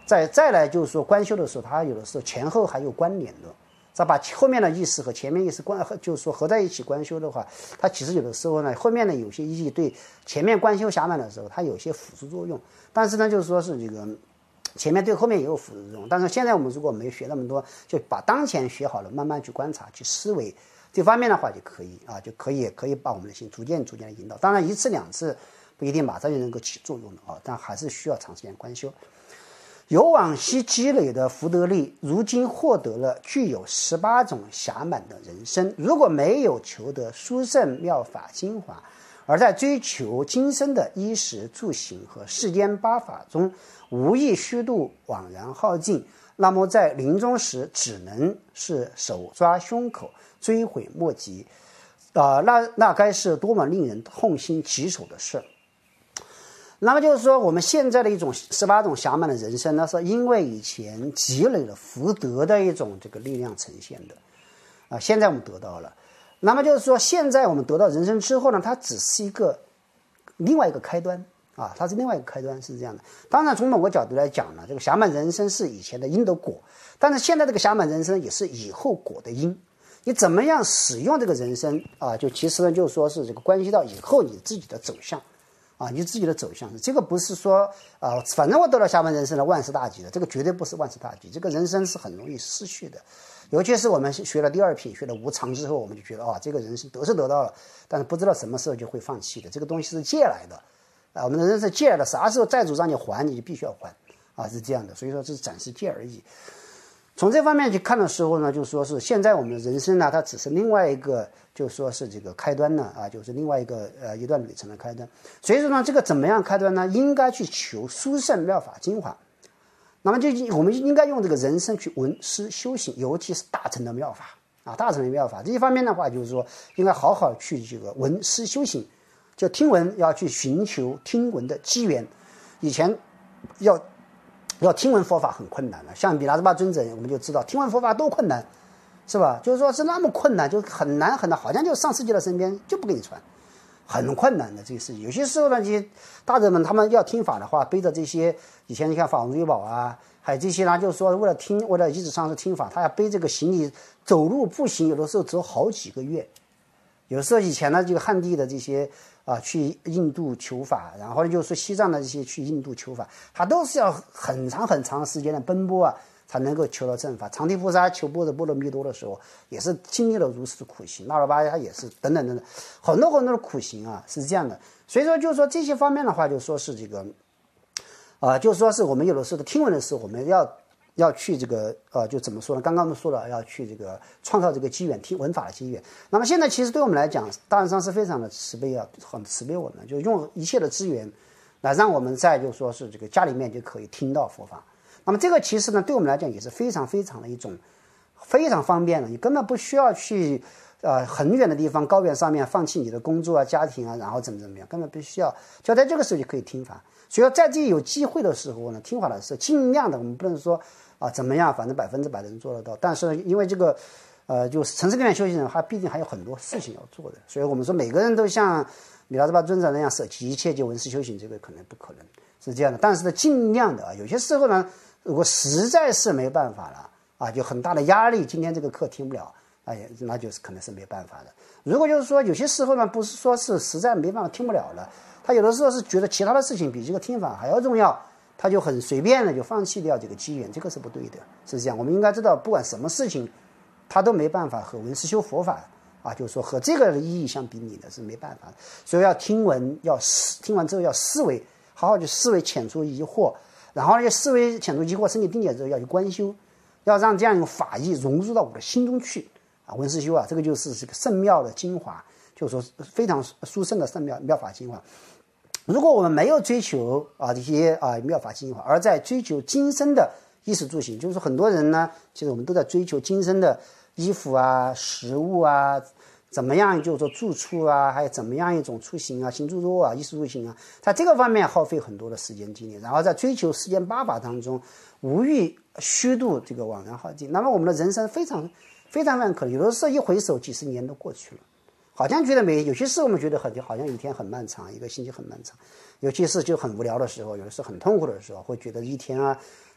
S1: 再再来就是说观修的时候，它有的时候前后还有关联的。再把后面的意思和前面意思关，就是说合在一起观修的话，它其实有的时候呢，后面的有些意义对前面观修暇满的时候，它有些辅助作用。但是呢，就是说是这个前面对后面也有辅助作用。但是现在我们如果没学那么多，就把当前学好了，慢慢去观察、去思维这方面的话就可以啊，就可以可以把我们的心逐渐逐渐的引导。当然一次两次不一定马上就能够起作用的啊，但还是需要长时间观修。有往昔积累的福德力，如今获得了具有十八种暇满的人生。如果没有求得殊胜妙法精华，而在追求今生的衣食住行和世间八法中无意虚度，枉然耗尽，那么在临终时只能是手抓胸口，追悔莫及，啊、呃，那那该是多么令人痛心疾首的事。那么就是说，我们现在的一种十八种暇满的人生呢，是因为以前积累了福德的一种这个力量呈现的，啊，现在我们得到了。那么就是说，现在我们得到人生之后呢，它只是一个另外一个开端啊，它是另外一个开端，是这样的。当然，从某个角度来讲呢，这个暇满人生是以前的因的果，但是现在这个暇满人生也是以后果的因。你怎么样使用这个人生啊？就其实呢，就是说是这个关系到以后你自己的走向。啊，你自己的走向，这个不是说啊，反正我得了暇满人生了，万事大吉的，这个绝对不是万事大吉。这个人生是很容易失去的，尤其是我们学了第二品，学了无常之后，我们就觉得啊，这个人生得是得到了，但是不知道什么时候就会放弃的。这个东西是借来的，啊，我们的人生借来的，啥时候债主让你还，你就必须要还，啊，是这样的。所以说，这是暂时借而已。从这方面去看的时候呢，就说是现在我们的人生呢，它只是另外一个，就说是这个开端呢，啊，就是另外一个呃一段旅程的开端。所以说呢，这个怎么样开端呢？应该去求殊胜妙法精华。那么就我们应该用这个人生去闻思修行，尤其是大乘的妙法啊，大乘的妙法这一方面的话，就是说应该好好去这个闻思修行，就听闻要去寻求听闻的机缘。以前要。要听闻佛法很困难了，像比拉斯巴尊者，我们就知道听闻佛法多困难，是吧？就是说是那么困难，就很难很难，好像就上世界的身边就不给你传，很困难的这个事情。有些时候呢，这些大德们他们要听法的话，背着这些以前你看法轮珠宝啊，还有这些呢，就是说为了听，为了一直上师听法，他要背这个行李走路步行，有的时候走好几个月。有时候以前呢，这个汉地的这些啊，去印度求法，然后就是西藏的这些去印度求法，他都是要很长很长时间的奔波啊，才能够求到正法。长提菩萨求波的波罗蜜多的时候，也是经历了如此的苦行，那罗巴他也是等等等等，很多很多的苦行啊，是这样的。所以说，就是说这些方面的话，就说是这个，啊、呃，就是说是我们有的时候听闻的时候，我们要。要去这个呃，就怎么说呢？刚刚我们说了，要去这个创造这个机缘，听闻法的机缘。那么现在其实对我们来讲，大人上是非常的慈悲啊，很慈悲我们，就用一切的资源来让我们在就说是这个家里面就可以听到佛法。那么这个其实呢，对我们来讲也是非常非常的一种非常方便的，你根本不需要去呃很远的地方高原上面放弃你的工作啊、家庭啊，然后怎么怎么样，根本不需要，就在这个时候就可以听法。所以在这有机会的时候呢，听法的时候，尽量的，我们不能说啊怎么样，反正百分之百的人做得到。但是因为这个，呃，就是城市根源修行人，他毕竟还有很多事情要做的，所以我们说每个人都像米拉斯巴尊者那样舍弃一切就闻思修行，这个可能不可能是这样的。但是呢，尽量的啊，有些时候呢，如果实在是没办法了啊，就很大的压力，今天这个课听不了，哎，那就是可能是没办法的。如果就是说有些时候呢，不是说是实在没办法听不了了，他有的时候是觉得其他的事情比这个听法还要重要。他就很随便的就放弃掉这个机缘，这个是不对的，是这样。我们应该知道，不管什么事情，他都没办法和闻思修佛法啊，就是说和这个的意义相比拟的是没办法的。所以要听闻，要听完之后要思维，好好去思维，遣除疑惑，然后呢，思维遣除疑惑，升起定解之后要去观修，要让这样一种法义融入到我的心中去啊。闻思修啊，这个就是这个圣妙的精华，就是说非常殊胜的圣妙妙法精华。如果我们没有追求啊这些啊妙法精华，而在追求今生的衣食住行，就是说很多人呢，其实我们都在追求今生的衣服啊、食物啊，怎么样就是说住处啊，还有怎么样一种出行啊、行住坐啊、衣食住行啊，在这个方面耗费很多的时间精力，然后在追求世间八法当中，无欲虚度这个枉然耗尽。那么我们的人生非常非常非常可能，有的时候一回首几十年都过去了。好像觉得没，有些事我们觉得很好像一天很漫长，一个星期很漫长，尤其是就很无聊的时候，有的时候很痛苦的时候，会觉得一天啊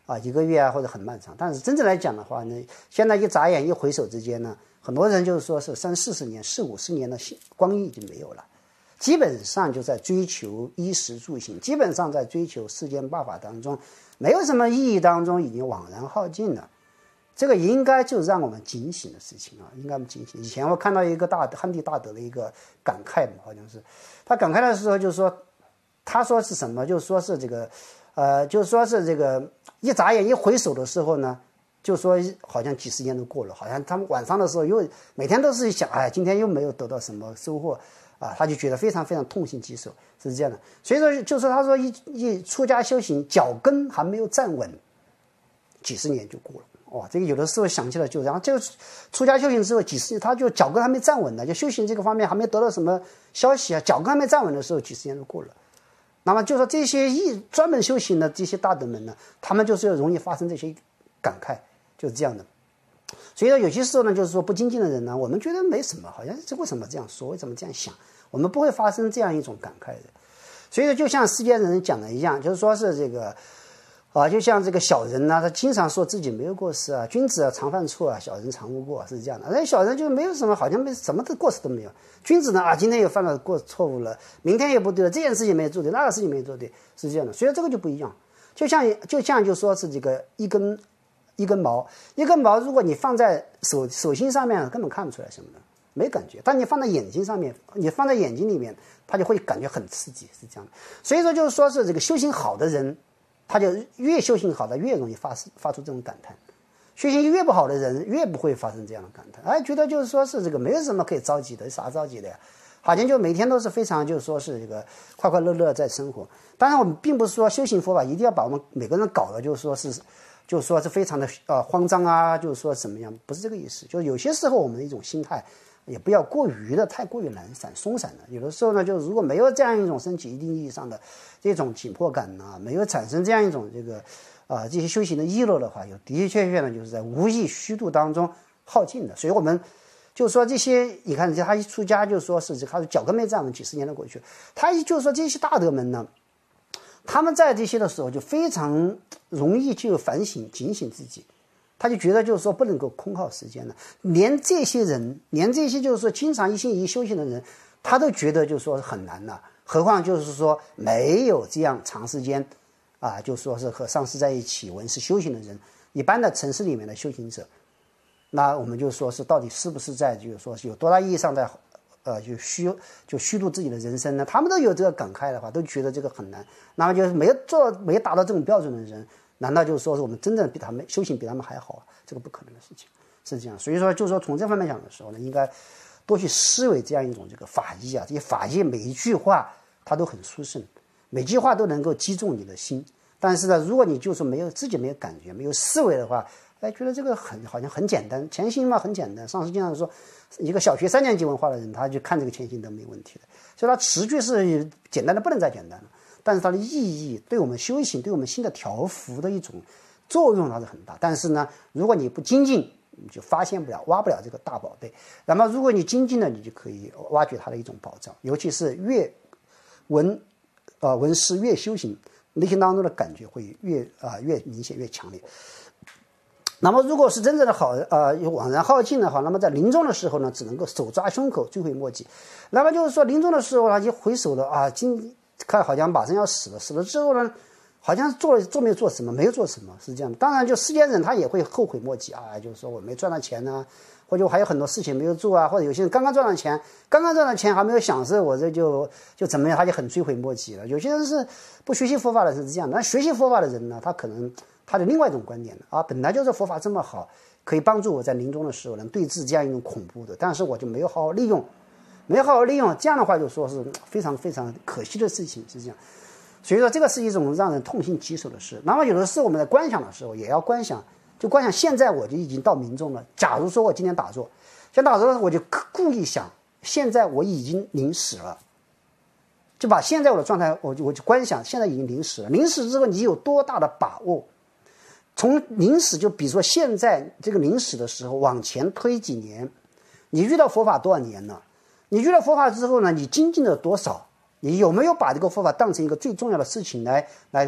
S1: 啊一个月啊或者很漫长。但是真正来讲的话呢，现在一眨眼一回首之间呢，很多人就是说是三四十年、四五十年的光阴已经没有了，基本上就在追求衣食住行，基本上在追求世间八法当中，没有什么意义当中已经惘然耗尽了。这个应该就让我们警醒的事情啊，应该我们警醒。以前我看到一个大汉地大德的一个感慨嘛，好像是他感慨的时候就说，他说是什么？就说是这个，呃，就说是这个一眨眼一回首的时候呢，就说好像几十年都过了，好像他们晚上的时候又每天都是想，哎，今天又没有得到什么收获啊，他就觉得非常非常痛心疾首，是这样的。所以说，就说他说一一出家修行，脚跟还没有站稳，几十年就过了。哇，这个有的时候想起来就，然后这个出家修行之后几十年，他就脚跟还没站稳呢，就修行这个方面还没得到什么消息啊，脚跟还没站稳的时候，几十年就过了。那么就说这些一专门修行的这些大德们呢，他们就是容易发生这些感慨，就是这样的。所以说有些时候呢，就是说不精进的人呢，我们觉得没什么，好像这为什么这样说，为什么这样想，我们不会发生这样一种感慨的。所以说就像世间人讲的一样，就是说是这个。啊，就像这个小人呢、啊，他经常说自己没有过失啊，君子啊常犯错啊，小人常无过，是这样的。那小人就没有什么，好像没什么的过失都没有。君子呢啊，今天又犯了过错误了，明天又不对了，这件事情没做对，那个事情没做对，是这样的。所以这个就不一样。就像就像就说是这个一根一根毛，一根毛，如果你放在手手心上面，根本看不出来什么的，没感觉。但你放在眼睛上面，你放在眼睛里面，它就会感觉很刺激，是这样的。所以说就是说是这个修行好的人。他就越修行好的越容易发发出这种感叹，修行越不好的人越不会发生这样的感叹，哎，觉得就是说是这个没有什么可以着急的，啥着急的呀？好像就每天都是非常就是说是这个快快乐乐在生活。当然，我们并不是说修行佛法一定要把我们每个人搞的，就是说是，就是说是非常的呃慌张啊，就是说怎么样，不是这个意思。就是有些时候我们的一种心态。也不要过于的太过于懒散松散的，有的时候呢，就如果没有这样一种升起一定意义上的这种紧迫感呢，没有产生这样一种这个啊、呃、这些修行的意乐的话，有的的确确呢，就是在无意虚度当中耗尽的。所以我们就是说这些，你看他一出家就说是他是脚跟没站稳，几十年的过去，他就是说这些大德们呢，他们在这些的时候就非常容易就反省警醒自己。他就觉得就是说不能够空耗时间了，连这些人，连这些就是说经常一心一意修行的人，他都觉得就是说很难了，何况就是说没有这样长时间啊，就说是和上师在一起闻思修行的人，一般的城市里面的修行者，那我们就说是到底是不是在就是说是有多大意义上在呃就虚就虚度自己的人生呢？他们都有这个感慨的话，都觉得这个很难，那么就是没有做没有达到这种标准的人。难道就是说是我们真正比他们修行比他们还好啊？这个不可能的事情，是这样。所以说，就是说从这方面讲的时候呢，应该多去思维这样一种这个法义啊，这些法义每一句话它都很殊胜，每句话都能够击中你的心。但是呢，如果你就是没有自己没有感觉、没有思维的话，哎，觉得这个很好像很简单，潜心嘛很简单。上师经常说，一个小学三年级文化的人，他就看这个潜心都没问题的，所以他词句是简单的不能再简单了。但是它的意义对我们修行、对我们心的调伏的一种作用，它是很大。但是呢，如果你不精进，你就发现不了、挖不了这个大宝贝。那么，如果你精进了，你就可以挖掘它的一种宝藏。尤其是越闻，呃，闻思越修行，内心当中的感觉会越啊、呃、越明显、越强烈。那么，如果是真正的好，呃，惘然耗尽的话，那么在临终的时候呢，只能够手抓胸口，追悔莫及。那么就是说，临终的时候他就回首了啊，今。看好像马上要死了，死了之后呢，好像做了做没有做什么，没有做什么，是这样的。当然，就世间人他也会后悔莫及啊，就是说我没赚到钱呢、啊，或者我还有很多事情没有做啊，或者有些人刚刚赚到钱，刚刚赚到钱还没有享受，我这就就怎么样，他就很追悔莫及了。有些人是不学习佛法的是这样的，但学习佛法的人呢，他可能他的另外一种观点啊，本来就是佛法这么好，可以帮助我在临终的时候能对治这样一种恐怖的，但是我就没有好好利用。没好好利用，这样的话就说是非常非常可惜的事情，是这样。所以说，这个是一种让人痛心疾首的事。那么，有的时候我们在观想的时候，也要观想，就观想现在我就已经到临终了。假如说我今天打坐，想打坐的时候，我就故意想，现在我已经临死了，就把现在我的状态，我就我就观想，现在已经临死了。临死之后，你有多大的把握？从临死，就比如说现在这个临死的时候，往前推几年，你遇到佛法多少年了？你遇到佛法之后呢，你精进了多少？你有没有把这个佛法当成一个最重要的事情来来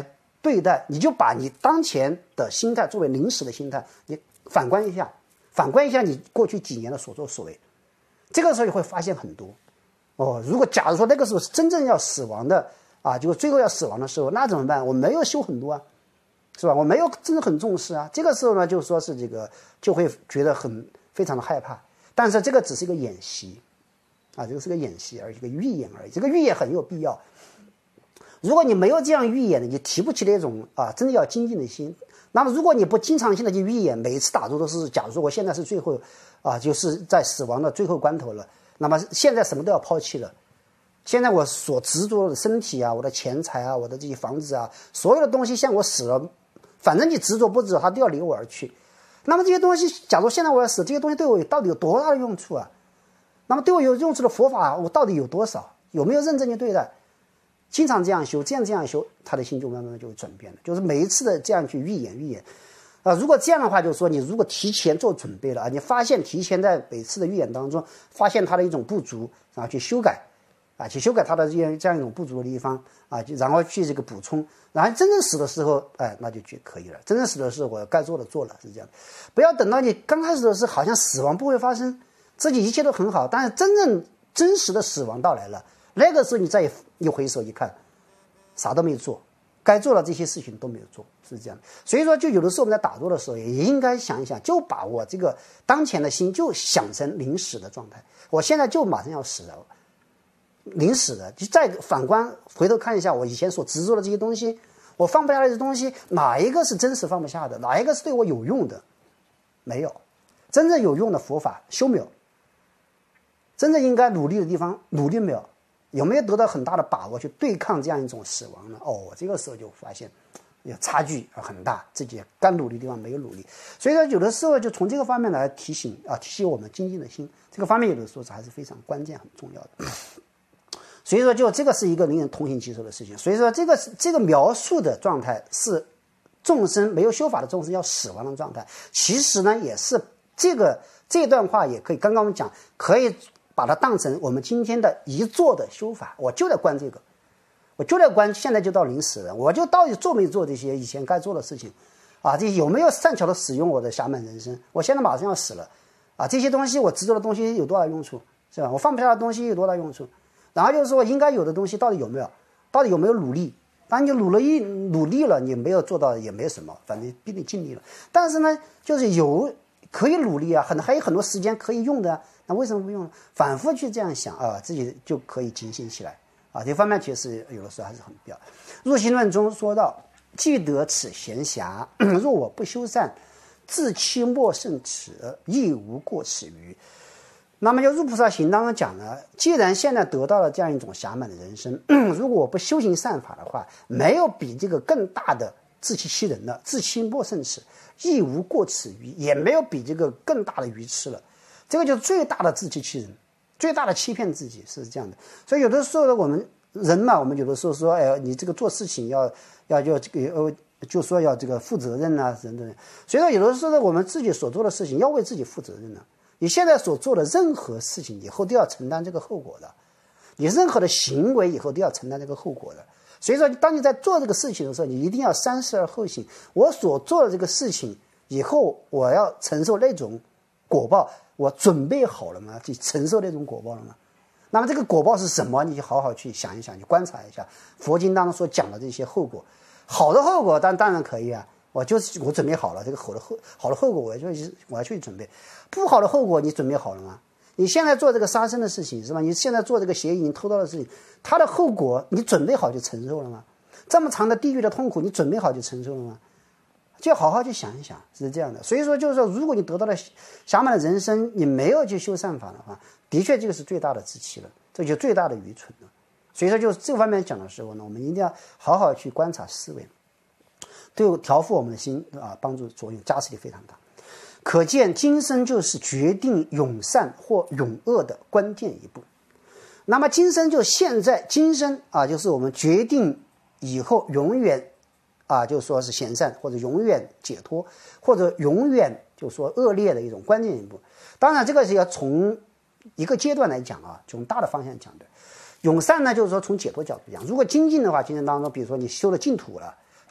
S1: 对待，你就把你当前的心态作为临时的心态，你反观一下，反观一下你过去几年的所作所为，这个时候你会发现很多。哦，如果假如说那个时候是真正要死亡的啊，就是最后要死亡的时候，那怎么办？我没有修很多啊，是吧？我没有真的很重视啊。这个时候呢，就说是这个就会觉得很非常的害怕。但是这个只是一个演习啊，这个是个演习而已，一个预演而已。这个预演很有必要。如果你没有这样预演的，你提不起那种啊真的要精进的心。那么如果你不经常性的去预演，每一次打坐都是，假如说我现在是最后啊，就是在死亡的最后关头了，那么现在什么都要抛弃了。现在我所执着的身体啊，我的钱财啊，我的这些房子啊，所有的东西，像我死了，反正你执着不执着，它都要离我而去。那么这些东西，假如现在我要死，这些东西对我到底有多大的用处啊？那么对我有用处的佛法，我到底有多少？有没有认真去对待？经常这样修，这样这样修，他的心就慢慢就会转变了。就是每一次的这样去预演预演，啊、呃，如果这样的话，就是说你如果提前做准备了啊，你发现提前在每次的预演当中发现他的一种不足，然后去修改，啊，去修改他的这样这样一种不足的地方啊，然后去这个补充，然后真正死的时候，哎，那就就可以了。真正死的时候，我该做的做了，是这样。不要等到你刚开始的时候，好像死亡不会发生，自己一切都很好，但是真正真实的死亡到来了。那个时候你再一回首一看，啥都没做，该做的这些事情都没有做，是这样。所以说，就有的时候我们在打坐的时候，也应该想一想，就把我这个当前的心就想成临死的状态。我现在就马上要死了，临死的，就再反观回头看一下我以前所执着的这些东西，我放不下来的东西，哪一个是真实放不下的？哪一个是对我有用的？没有，真正有用的佛法修没有，真正应该努力的地方努力没有。有没有得到很大的把握去对抗这样一种死亡呢？哦，这个时候就发现有差距很大，自己该努力的地方没有努力。所以说有的时候就从这个方面来提醒啊，提醒我们精进的心，这个方面有的时候还是非常关键很重要的。所以说就这个是一个令人痛心疾首的事情。所以说这个这个描述的状态是众生没有修法的众生要死亡的状态，其实呢也是这个这段话也可以，刚刚我们讲可以把它当成我们今天的一坐的修法，我就在观这个，我就在观现在就到临死了，我就到底做没做这些以前该做的事情啊？这有没有善巧的使用我的暇满人生？我现在马上要死了啊！这些东西我执着的东西有多大用处，是吧？我放不下的东西有多大用处？然后就是说应该有的东西到底有没有？到底有没有努力？当你努力努力了，你没有做到也没什么，反正比你尽力了。但是呢，就是有可以努力啊，很还有很多时间可以用的啊。那为什么不用呢？反复去这样想啊，自己就可以警醒起来啊。这方面其实有的时候还是很必要。入心论中说到：“既得此闲暇，若我不修善，自欺莫胜此，亦无过此余。”那么就入菩萨行当中讲呢，既然现在得到了这样一种暇满的人生，如果我不修行善法的话，没有比这个更大的自欺欺人的，自欺莫胜此，亦无过此余，也没有比这个更大的愚痴了。这个就是最大的自欺欺人，最大的欺骗自己，是这样的。所以有的时候呢，我们人嘛，我们有的时候说，哎，你这个做事情要要要这个呃，就说要这个负责任啊，等等。所以说有的时候呢，我们自己所做的事情要为自己负责任呢、啊。你现在所做的任何事情，以后都要承担这个后果的。你任何的行为以后都要承担这个后果的。所以说，当你在做这个事情的时候，你一定要三思而后行。我所做的这个事情，以后我要承受那种果报。我准备好了吗？去承受那种果报了吗？那么这个果报是什么？你就好好去想一想，去观察一下佛经当中所讲的这些后果。好的后果当当然可以啊，我就是我准备好了这个好的后好的后果，我就我要去准备。不好的后果你准备好了吗？你现在做这个杀生的事情是吧？你现在做这个邪淫偷盗的事情，它的后果你准备好就承受了吗？这么长的地狱的痛苦，你准备好就承受了吗？就好好去想一想，是这样的。所以说就是说，如果你得到了暇满的人生，你没有去修善法的话，的确这个是最大的自欺了，这就最大的愚蠢了。所以说就是这方面讲的时候呢，我们一定要好好去观察思维，对调伏我们的心啊，帮助作用加持力非常大。可见今生就是决定永善或永恶的关键一步。那么今生就现在，今生啊，就是我们决定以后永远啊，就说是贤善，或者永远解脱，或者永远就说恶劣的一种关键一步。当然这个是要从一个阶段来讲啊，从大的方向讲的。永善呢，就是说从解脱角度讲，如果精进的话，精进当中比如说你修了净土了，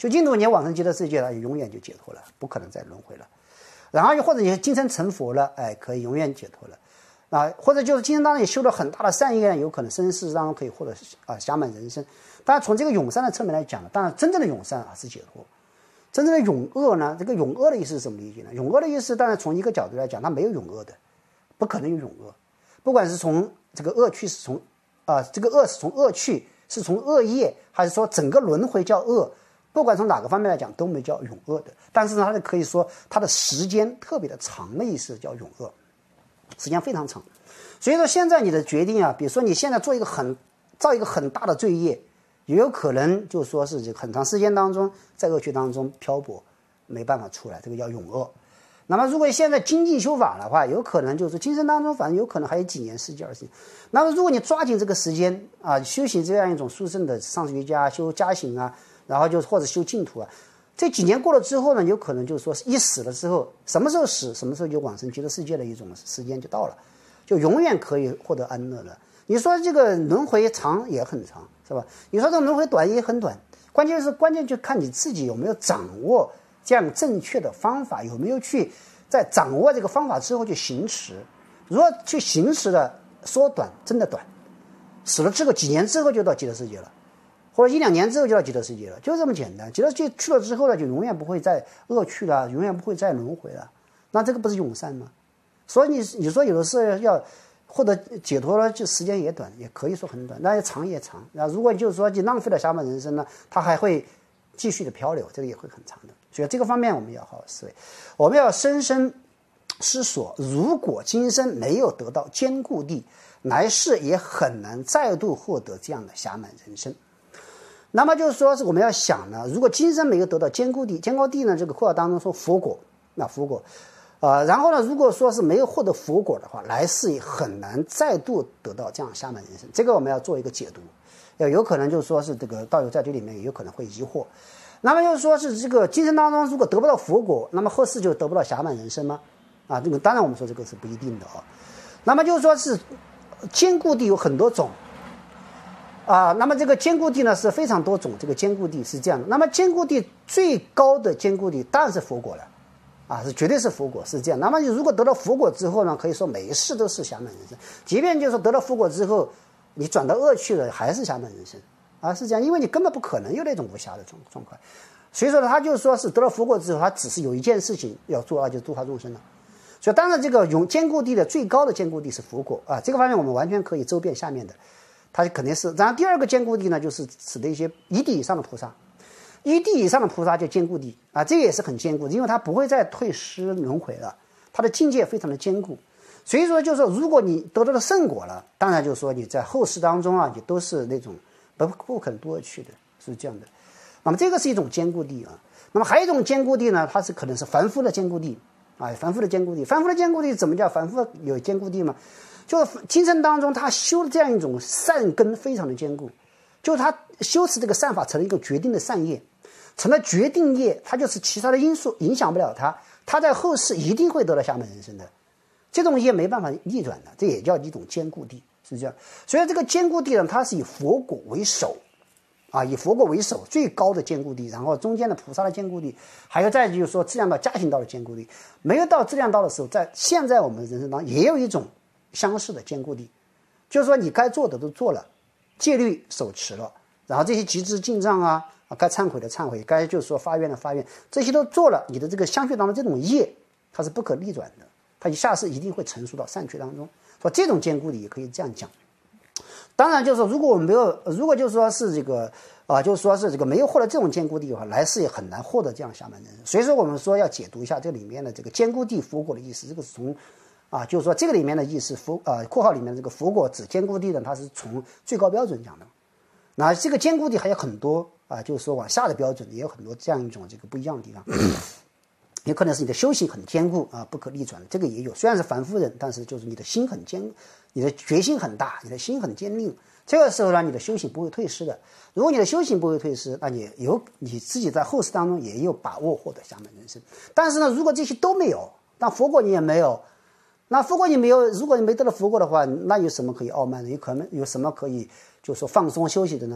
S1: 修净土，你往生极乐世界了，永远就解脱了，不可能再轮回了。然后又或者你今生成佛了，哎，可以永远解脱了。啊，或者就是今生当中也修了很大的善业，有可能生世当中可以获得啊暇满人生。当然从这个永善的侧面来讲，当然真正的永善啊是解脱，真正的永恶呢，这个永恶的意思是什么理解呢？永恶的意思当然从一个角度来讲，它没有永恶的，不可能有永恶，不管是从这个恶趣是从啊、呃、这个恶是从恶趣，是从恶业，还是说整个轮回叫恶，不管从哪个方面来讲都没叫永恶的。但是呢，它可以说它的时间特别的长的意思叫永恶。时间非常长，所以说现在你的决定啊，比如说你现在做一个很造一个很大的罪业，也有可能就说是很长时间当中在恶趣当中漂泊，没办法出来，这个叫永恶。那么如果现在精进修法的话，有可能就是今生当中反正有可能还有几年十几二十年。那么如果你抓紧这个时间啊，修行这样一种殊胜的上师瑜伽、修加行啊，然后就或者修净土啊，这几年过了之后呢，有可能就是说一死了之后，什么时候死，什么时候就往生极乐世界的一种时间就到了，就永远可以获得安乐了。你说这个轮回长也很长，是吧？你说这个轮回短也很短，关键是关键就看你自己有没有掌握这样正确的方法，有没有去在掌握这个方法之后去行持。如果去行持的说短真的短，死了之后几年之后就到极乐世界了，或者一两年之后就到极乐世界了，就这么简单。极乐世界去了之后呢，就永远不会再恶趣了，永远不会再轮回了。那这个不是永善吗？所以你你说有的时候要获得解脱了，就时间也短，也可以说很短，那长也长。那如果就是说你浪费了暇满人生呢，它还会继续的漂流，这个也会很长的。所以这个方面我们要好好思维，我们要深深思索，如果今生没有得到坚固地，来世也很难再度获得这样的暇满人生。那么就是说，我们要想呢，如果今生没有得到坚固地，坚固地呢，这个括号当中说佛果，那佛果，呃，然后呢，如果说是没有获得佛果的话，来世也很难再度得到这样暇满人生。这个我们要做一个解读，要有可能就是说是这个道友在这里面也有可能会疑惑。那么就是说是这个今生当中如果得不到佛果，那么后世就得不到暇满人生吗？啊，这个当然我们说这个是不一定的啊。那么就是说是坚固地有很多种。啊，那么这个坚固地呢是非常多种，这个坚固地是这样的。那么坚固地最高的坚固地当然是佛果了，啊，是绝对是佛果，是这样。那么你如果得到佛果之后呢，可以说每一世都是暇满人生，即便就是说得到佛果之后，你转到恶趣了，还是暇满人生，啊，是这样，因为你根本不可能有那种无暇的状状况。所以说呢，他就说是得到佛果之后，他只是有一件事情要做，那就是度化众生了。所以当然这个永坚固地的最高的坚固地是佛果啊，这个方面我们完全可以周遍下面的。它肯定是，然后第二个坚固地呢，就是指的一些一地以上的菩萨，一地以上的菩萨叫坚固地啊，这也是很坚固的，因为它不会再退失轮回了，它的境界非常的坚固。所以说，就是说，如果你得到了圣果了，当然就是说你在后世当中啊，你都是那种不不肯多去的，是这样的。那么这个是一种坚固地啊。那么还有一种坚固地呢，它是可能是凡夫的坚固地啊，凡夫的坚固地，凡夫的坚固地怎么叫凡夫有坚固地吗？就是今生当中他修的这样一种善根非常的坚固，就是他修持这个善法成了一个决定的善业，成了决定业，他就是其他的因素影响不了他，他在后世一定会得到暇满人生的，这种业没办法逆转的，这也叫一种坚固地，是这样。所以这个坚固地呢，它是以佛果为首啊，以佛果为首，最高的坚固地，然后中间的菩萨的坚固地，还有再就是说质量道、加行道的坚固地。没有到质量道的时候，在现在我们人生当中也有一种相似的坚固地，就是说你该做的都做了，戒律守持了，然后这些集资进账啊，啊该忏悔的忏悔，该就是说发愿的发愿，这些都做了，你的这个相续当中这种业，它是不可逆转的，它一下世一定会成熟到善趣当中。说这种坚固地也可以这样讲。当然就是说，如果我们没有，如果就是说是这个啊、呃，就是说是这个没有获得这种坚固地的话，来世也很难获得这样暇满人生。所以说我们说要解读一下这里面的这个坚固地佛果的意思，这个是从啊，就是说这个里面的意思，佛啊括号里面这个佛果指坚固地呢，它是从最高标准讲的。那这个坚固地还有很多啊，就是说往下的标准也有很多这样一种这个不一样的地方。有可能是你的修行很坚固啊，不可逆转的，这个也有。虽然是凡夫人，但是就是你的心很坚，你的决心很大，你的心很坚定。这个时候呢，你的修行不会退失的。如果你的修行不会退失，那你有你自己在后世当中也有把握获得暇满人生。但是呢，如果这些都没有，那佛果你也没有，那佛果你没有，如果你没得了佛果的话，那有什么可以傲慢的？有可能有什么可以就是说放松休息的呢？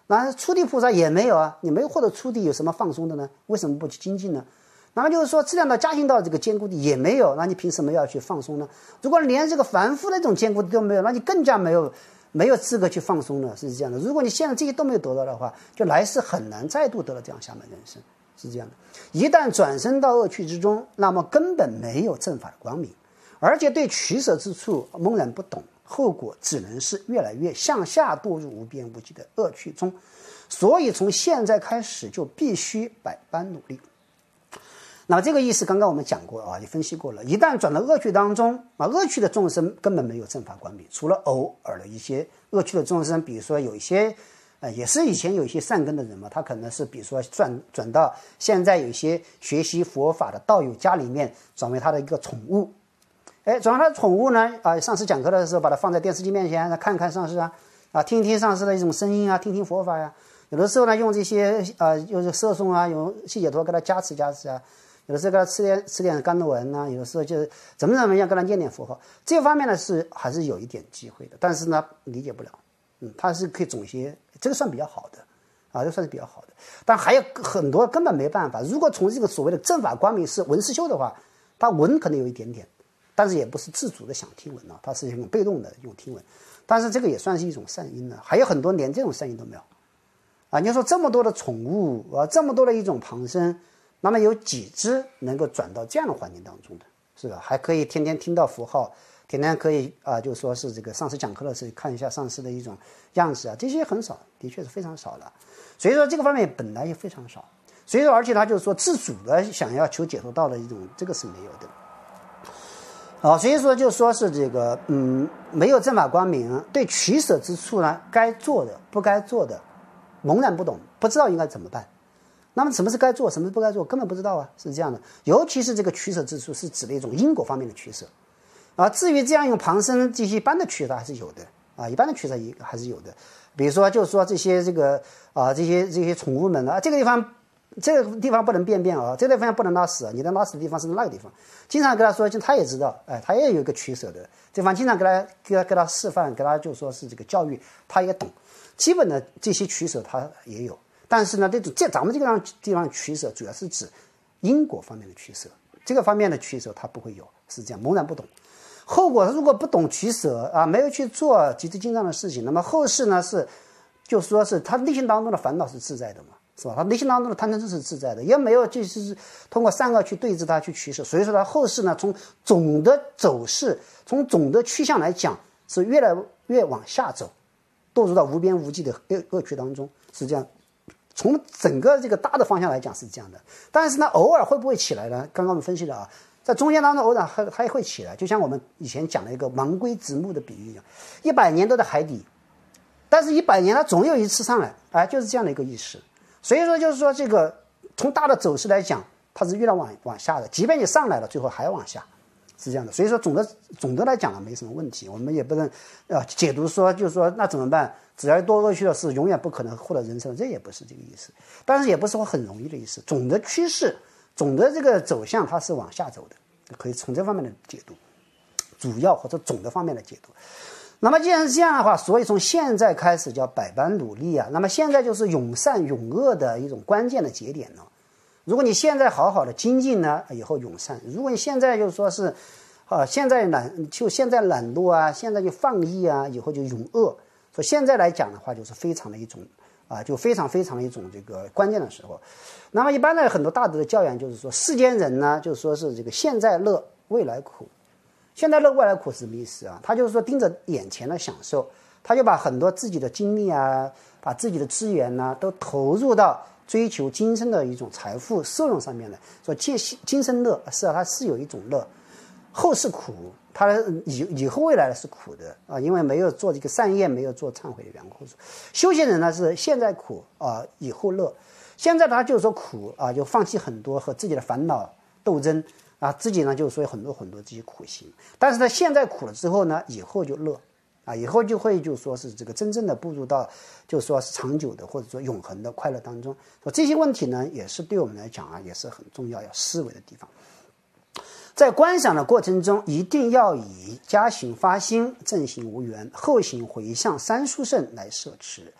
S1: 那初地菩萨也没有啊，你没有获得初地，有什么放松的呢？为什么不去精进呢？那么就是说，质量到加行到这个坚固地也没有，那你凭什么要去放松呢？如果连这个凡夫的这种坚固地都没有，那你更加没有没有资格去放松了，是这样的。如果你现在这些都没有得到的话，就来世很难再度得到这样下面人生，是这样的。一旦转生到恶趣之中，那么根本没有正法的光明，而且对取舍之处懵然不懂，后果只能是越来越向下堕入无边无际的恶趣中。所以从现在开始就必须百般努力。那么这个意思刚刚我们讲过啊，也分析过了。一旦转到恶趣当中啊，恶趣的众生根本没有正法光明，除了偶尔的一些恶趣的众生，比如说有一些呃，也是以前有一些善根的人嘛，他可能是比如说转转到现在有一些学习佛法的道友家里面，转为他的一个宠物。哎，转为他的宠物呢啊，上师讲课的时候把它放在电视机面前看看上师啊，啊听听上师的一种声音啊，听听佛法呀。有的时候呢用这些啊，用摄诵啊，用细解脱给他加持加持啊。有的时候给他吃点吃点甘露丸呐，有的时候就是怎么怎么样跟他念点佛号，这方面呢是还是有一点机会的，但是呢理解不了，嗯，他是可以总一些，这个算比较好的，啊，这算是比较好的，但还有很多根本没办法。如果从这个所谓的正法光明是闻思修的话，他闻可能有一点点，但是也不是自主的想听闻啊，他是一种被动的用听闻，但是这个也算是一种善因呢。还有很多连这种善因都没有，啊，你说这么多的宠物啊，这么多的一种旁生。那么有几只能够转到这样的环境当中的，是吧？还可以天天听到符号，天天可以啊、呃，就说是这个上师讲课的时候看一下上师的一种样子啊，这些很少，的确是非常少了。所以说这个方面本来也非常少，所以说而且他就是说自主的想要求解脱道的一种，这个是没有的。啊，所以说就说是这个嗯，没有正法光明，对取舍之处呢，该做的不该做的，懵然不懂，不知道应该怎么办。那么什么是该做，什么是不该做，根本不知道啊，是这样的。尤其是这个取舍之处，是指的一种因果方面的取舍啊。至于这样用旁生这些一般的取舍还是有的啊，一般的取舍也还是有的。比如说，就是说这些这个啊，这些这些宠物们啊，这个地方这个地方不能便便啊，这个地方不能拉屎啊，你的拉屎的地方是那个地方。经常跟他说，他也知道，哎，他也有一个取舍的地方。经常给他给他给他示范，给他就说是这个教育，他也懂。基本的这些取舍他也有。但是呢，这种这咱们这个地方取舍，主要是指因果方面的取舍，这个方面的取舍他不会有，是这样懵然不懂。后果如果不懂取舍啊，没有去做集资经上的事情，那么后世呢是，就说是他内心当中的烦恼是自在的嘛，是吧？他内心当中的贪嗔痴是自在的，也没有就是通过善恶去对峙他去取舍，所以说他后世呢，从总的走势，从总的趋向来讲，是越来越往下走，堕入到无边无际的恶恶趣当中，是这样。从整个这个大的方向来讲是这样的，但是呢，偶尔会不会起来呢？刚刚我们分析了啊，在中间当中偶尔它它也会起来，就像我们以前讲了一个盲龟直木的比喻一样，一百年都在海底，但是一百年它总有一次上来，哎，就是这样的一个意思。所以说就是说这个从大的走势来讲，它是越来往往下的，即便你上来了，最后还要往下。是这样的，所以说总的总的来讲呢，没什么问题，我们也不能呃解读说就是说那怎么办？只要多恶趣的事，永远不可能获得人生，这也不是这个意思，但是也不是说很容易的意思。总的趋势，总的这个走向，它是往下走的，可以从这方面的解读，主要或者总的方面的解读。那么既然是这样的话，所以从现在开始叫百般努力啊，那么现在就是永善永恶的一种关键的节点呢。如果你现在好好的精进呢，以后永善；如果你现在就说是，啊，现在懒就现在懒惰啊，现在就放逸啊，以后就永恶。所以现在来讲的话，就是非常的一种啊，就非常非常的一种这个关键的时候。那么一般的很多大德的教养就是说，世间人呢，就是说是这个现在乐，未来苦。现在乐，未来苦是什么意思啊？他就是说盯着眼前的享受，他就把很多自己的精力啊，把自己的资源呢、啊，都投入到追求今生的一种财富摄入上面来。说今今生乐是啊，它是有一种乐，后世苦，它以以后未来是苦的啊，因为没有做这个善业，没有做忏悔的缘故。修行人呢是现在苦啊，以后乐。现在他就是说苦啊，就放弃很多和自己的烦恼斗争啊，自己呢就是说有很多很多这些苦行。但是呢，现在苦了之后呢，以后就乐啊，以后就会就说是这个真正的步入到就说是长久的或者说永恒的快乐当中。说这些问题呢，也是对我们来讲啊，也是很重要要思维的地方。在观想的过程中，一定要以加行发心、正行无缘、后行回向三殊胜来摄持。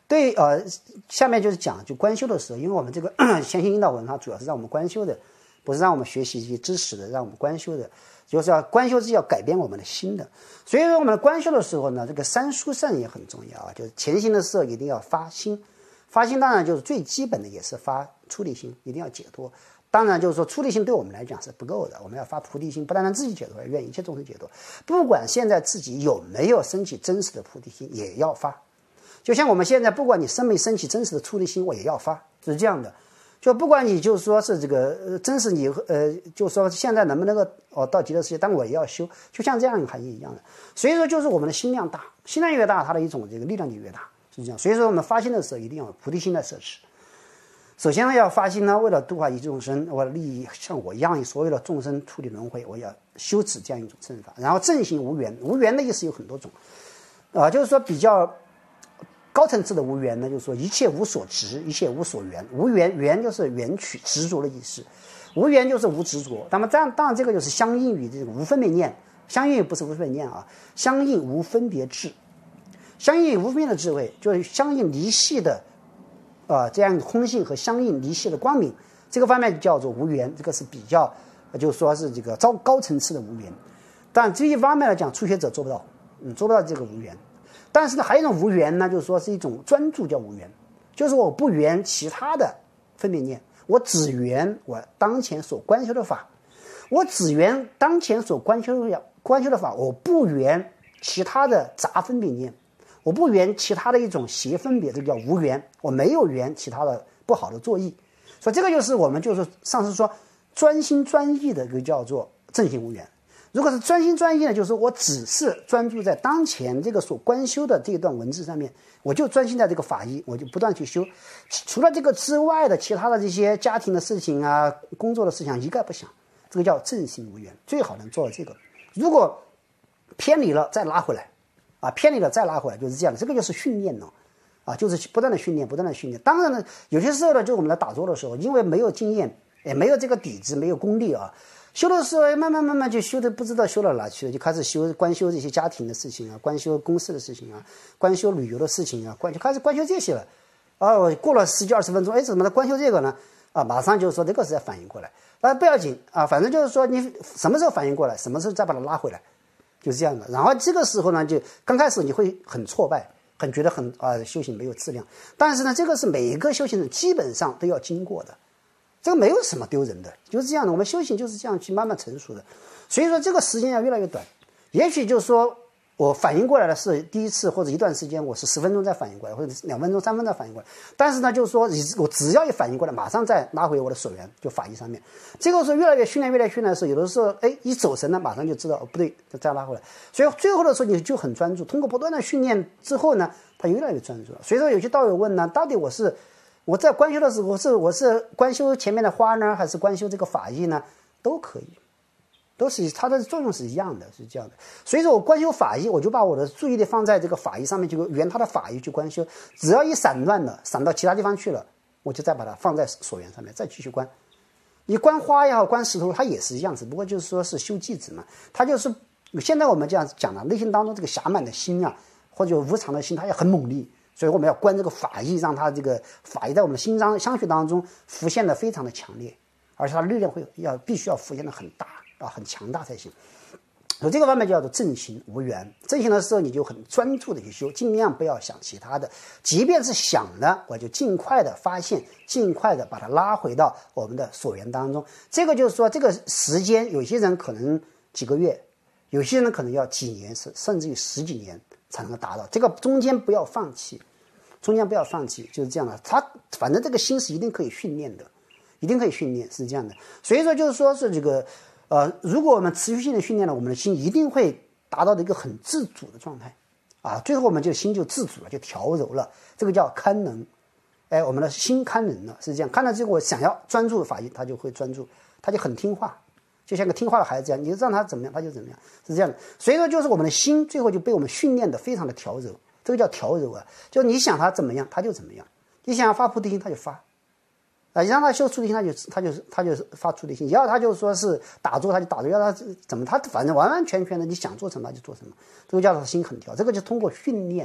S1: 对，呃，下面就是讲就观修的时候，因为我们这个潜心引导文它主要是让我们观修的，不是让我们学习一些知识的，让我们观修的，就是要观修是要改变我们的心的。所以说我们观修的时候呢，这个三殊胜也很重要啊，就是潜心的时候一定要发心，发心当然就是最基本的也是发出离心，一定要解脱。当然就是说出离心对我们来讲是不够的，我们要发菩提心，不单单自己解脱，要愿一切众生解脱。不管现在自己有没有升起真实的菩提心，也要发。就像我们现在，不管你生没升起真实的出离心，我也要发，是这样的。就不管你就是说是这个呃真实你呃，就是说现在能不能够哦到极乐世界，但我也要修，就像这样一个含义一样的。所以说就是我们的心量大，心量越大，它的一种这个力量就越大，是这样。所以说我们发心的时候一定要有菩提心来摄持。首先呢，要发心呢，为了度化一切众生，为了利益像我一样所有的众生脱离轮回，我要修持这样一种正法。然后正行无缘，无缘的意思有很多种，啊、呃，就是说比较高层次的无缘呢，就是说一切无所执，一切无所缘。无缘，缘就是缘取执着的意思，无缘就是无执着。那么这样，当然这个就是相应于这个无分别念，相应于不是无分别念啊，相应无分别智，相应于无分别的智慧，就是相应离系的。啊、呃，这样空性和相应离系的光明，这个方面叫做无缘，这个是比较，就是说是这个高高层次的无缘。但这一方面来讲，初学者做不到，嗯，做不到这个无缘。但是呢，还有一种无缘呢，就是说是一种专注叫无缘，就是我不缘其他的分别念，我只缘我当前所观修的法，我只缘当前所观修的观修的法，我不缘其他的杂分别念。我不缘其他的一种邪分别，这个叫无缘。我没有缘其他的不好的作意，所以这个就是我们就是上次说专心专意的一个叫做正行无缘。如果是专心专意呢，就是我只是专注在当前这个所观修的这一段文字上面，我就专心在这个法义，我就不断去修。除了这个之外的其他的这些家庭的事情啊、工作的事情一概不想，这个叫正行无缘。最好能做到这个。如果偏离了，再拉回来。啊，偏离了再拉回来，就是这样的，这个就是训练了，啊，就是不断的训练，不断的训练。当然呢，有些时候呢，就我们在打坐的时候，因为没有经验，也没有这个底子，没有功力啊，修的时候慢慢慢慢就修的不知道修到哪去了，就开始修观修这些家庭的事情啊，观修公司的事情啊，观修旅游的事情啊，观就开始观修这些了。啊，我过了十几二十分钟，哎，怎么的观修这个呢？啊，马上就说这个是要反应过来，啊，不要紧啊，反正就是说你什么时候反应过来，什么时候再把它拉回来。就是这样的，然后这个时候呢，就刚开始你会很挫败，很觉得很啊、呃、修行没有质量，但是呢，这个是每一个修行人基本上都要经过的，这个没有什么丢人的，就是这样的。我们修行就是这样去慢慢成熟的，所以说这个时间要越来越短。也许就是说我反应过来的是第一次或者一段时间，我是十分钟再反应过来，或者两分钟、三分钟再反应过来。但是呢，就是说我只要一反应过来，马上再拉回我的所缘，就法义上面。这个时候越来越训练，越来越训练的时候，有的时候哎一走神了，马上就知道哦不对，就再拉回来。所以最后的时候你就很专注，通过不断的训练之后呢，他越来越专注了。所以说有些道友问呢，到底我是我在观修的时候，我是我是观修前面的花呢，还是观修这个法义呢？都可以。都是它的作用是一样的，是这样的。所以说我观修法义，我就把我的注意力放在这个法义上面，就缘它的法义去观修。只要一散乱了，散到其他地方去了，我就再把它放在所缘上面，再继续观。你观花也好，观石头，它也是一样，只不过就是说是修寂止嘛。它就是现在我们这样讲了，内心当中这个暇满的心啊，或者无常的心，它也很猛烈。所以我们要观这个法义，让它这个法义在我们的心章相续当中浮现的非常的强烈，而且它的力量会要必须要浮现的很大。啊，很强大才行。所以这个方面叫做正行无缘。正行的时候，你就很专注的去修，尽量不要想其他的。即便是想了，我就尽快的发现，尽快的把它拉回到我们的所缘当中。这个就是说，这个时间，有些人可能几个月，有些人可能要几年，甚甚至于十几年才能够达到。这个中间不要放弃，中间不要放弃，就是这样的。他反正这个心是一定可以训练的，一定可以训练，是这样的。所以说，就是说是这个。呃，如果我们持续性的训练了，我们的心一定会达到的一个很自主的状态，啊，最后我们就心就自主了，就调柔了，这个叫堪能，哎，我们的心堪能了，是这样。看到这个我想要专注的法义，他就会专注，他就很听话，就像个听话的孩子一样，你让他怎么样，他就怎么样，是这样的。所以说，就是我们的心最后就被我们训练的非常的调柔，这个叫调柔啊，就你想他怎么样，他就怎么样，你想要发菩提心，他就发。啊，你让他修出离心，他就他就是他就是发出离心；要他就说是打坐，他就打坐；要他怎么，他反正完完全全的，你想做什么他就做什么。这个叫做心很调，这个就通过训练，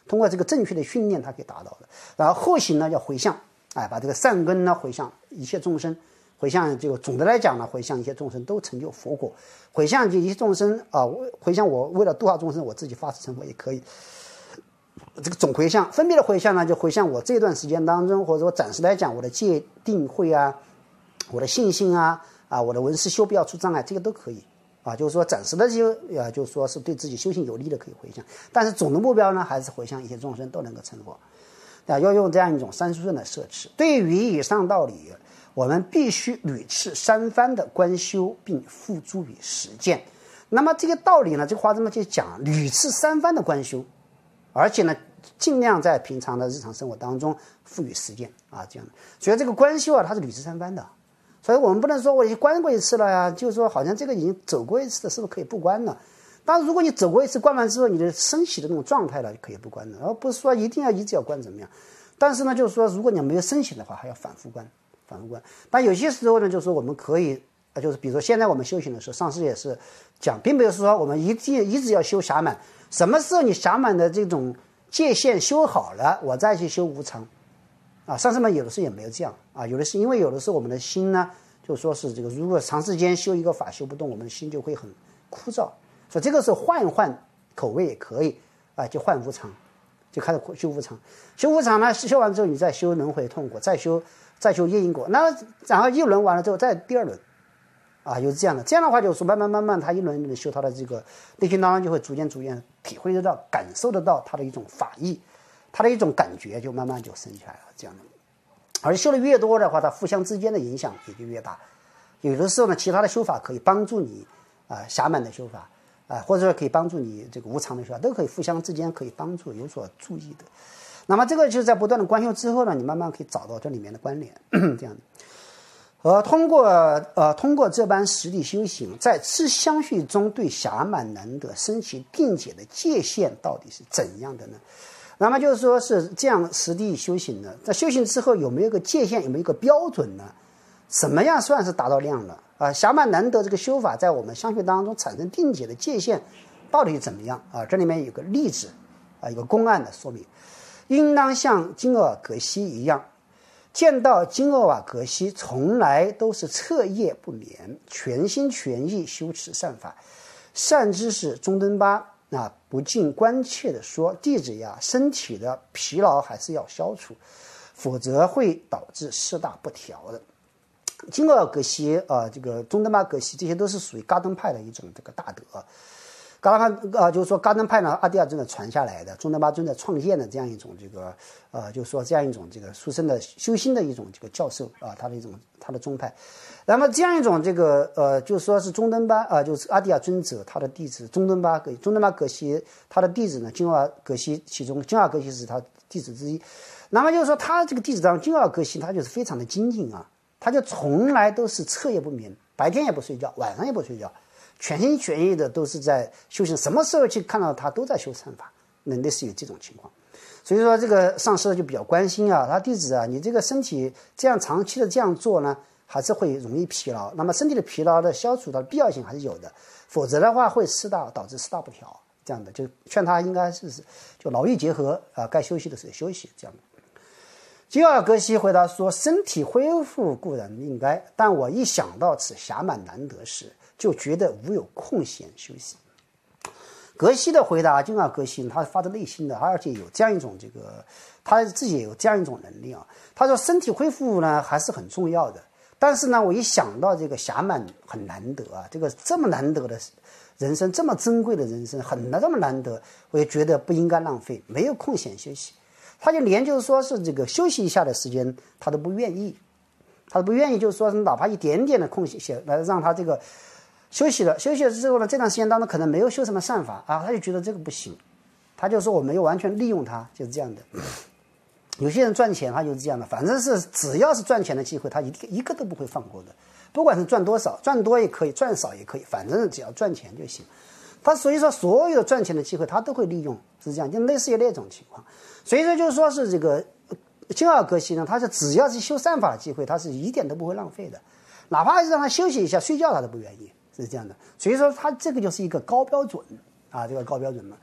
S1: 通过这个正确的训练，它可以达到的。然后后行呢，叫回向，哎，把这个善根呢回向一切众生，回向这个总的来讲呢，回向一切众生都成就佛果，回向就一切众生啊，回向我为了度化众生，我自己发誓成佛也可以。这个总回向，分别的回向呢，就回向我这段时间当中，或者说暂时来讲，我的戒定慧啊，我的信心啊，啊，我的闻思修不要出障碍，这个都可以啊。就是说暂时的就啊，就是说是对自己修行有利的可以回向，但是总的目标呢，还是回向一切众生都能够成佛啊。要用这样一种三顺的摄持。对于以上道理，我们必须屡次三番的观修，并付诸于实践。那么这个道理呢，这个话这么去讲，屡次三番的观修，而且呢，尽量在平常的日常生活当中赋予实践啊，这样的。所以这个观修啊，它是屡次三番的。所以我们不能说我已经观过一次了呀，就是说好像这个已经走过一次的，是不是可以不观呢？但是如果你走过一次，观完之后，你的升起的那种状态了，可以不观的，而不是说一定要一直要观怎么样。但是呢，就是说如果你没有升起的话，还要反复观，反复观。但有些时候呢，就是说我们可以，就是比如说现在我们修行的时候，上师也是讲，并没有说我们一定一直要修暇满，什么时候你暇满的这种界限修好了，我再去修无常啊。上师们有的时候也没有这样啊，有的是因为有的时候我们的心呢，就说是这个，如果长时间修一个法修不动，我们的心就会很枯燥，所以这个时候换一换口味也可以啊，就换无常，就开始修无常。修无常呢，修完之后你再修轮回痛苦，再修再修业因果，那然后一轮完了之后再第二轮啊，就是这样的。这样的话就是说慢慢慢慢他一轮一轮修他的这个内心当中，就会逐渐逐渐体会得到、感受得到他的一种法意，他的一种感觉就慢慢就升起来了，这样的。而修的越多的话，它互相之间的影响也就越大。有的时候呢，其他的修法可以帮助你啊，暇满的修法啊，或者说可以帮助你这个无常的修法，都可以互相之间可以帮助，有所注意的。那么这个就是在不断的观修之后呢，你慢慢可以找到这里面的关联，这样的。而通过呃通过这般实地修行，在持相续中对暇满难得升起定解的界限到底是怎样的呢？那么就是说是这样实地修行的，在修行之后有没有一个界限，有没有一个标准呢？什么样算是达到量了啊？暇满难得这个修法在我们相续当中产生定解的界限到底怎么样啊？这里面有个例子啊，有个公案的说明，应当像金额尔格西一样，见到金额尔格西从来都是彻夜不眠，全心全意修持善法。善知识中登巴啊，不禁关切地说：“弟子呀，身体的疲劳还是要消除，否则会导致四大不调的。”金额尔格西啊、呃，这个中登巴格西，这些都是属于噶登派的一种这个大德。噶登派啊、呃，就是说噶登派呢，阿底亚尊者传下来的，中登巴尊者创建的这样一种这个呃，就是说这样一种这个殊胜的修心的一种这个教授啊、呃，他的一种他的宗派。那么这样一种这个呃，就是说是中登巴啊、呃，就是阿底亚尊者他的弟子中登巴格中登巴格西他的弟子呢，金额尔格西其中金额尔格西是他弟子之一。那么就是说他这个弟子当中，金额尔格西他就是非常的精进啊。他就从来都是彻夜不眠，白天也不睡觉，晚上也不睡觉，全心全意的都是在修行。什么时候去看到他都在修善法，那类似于这种情况。所以说这个上师就比较关心啊，他弟子啊，你这个身体这样长期的这样做呢，还是会容易疲劳。那么身体的疲劳的消除的必要性还是有的，否则的话会四大导致四大不调。这样的就劝他应该是就劳逸结合啊，该休息的时候休息这样的。金额尔格西回答说：“身体恢复固然应该，但我一想到此暇满难得时，就觉得无有空闲休息。”格西的回答，金额尔格西他发自内心的，而且有这样一种这个，他自己也有这样一种能力啊。他说：“身体恢复呢还是很重要的，但是呢，我一想到这个暇满很难得啊，这个这么难得的人生，这么珍贵的人生，很这么难得，我也觉得不应该浪费，没有空闲休息。”他就连就是说是这个休息一下的时间，他都不愿意，他都不愿意，就是说是哪怕一点点的空闲来让他这个休息了，休息了之后呢，这段时间当中可能没有修什么善法啊，他就觉得这个不行，他就说我没有完全利用它，就是这样的。有些人赚钱他就是这样的，反正是只要是赚钱的机会，他一一个都不会放过的，不管是赚多少，赚多也可以，赚少也可以，反正只要赚钱就行。他所以说所有的赚钱的机会他都会利用，是这样，就类似于那种情况。所以说就是说是这个金额尔格西呢，他是只要是修善法的机会，他是一点都不会浪费的，哪怕是让他休息一下睡觉他都不愿意，是这样的。所以说他这个就是一个高标准啊，这个高标准嘛。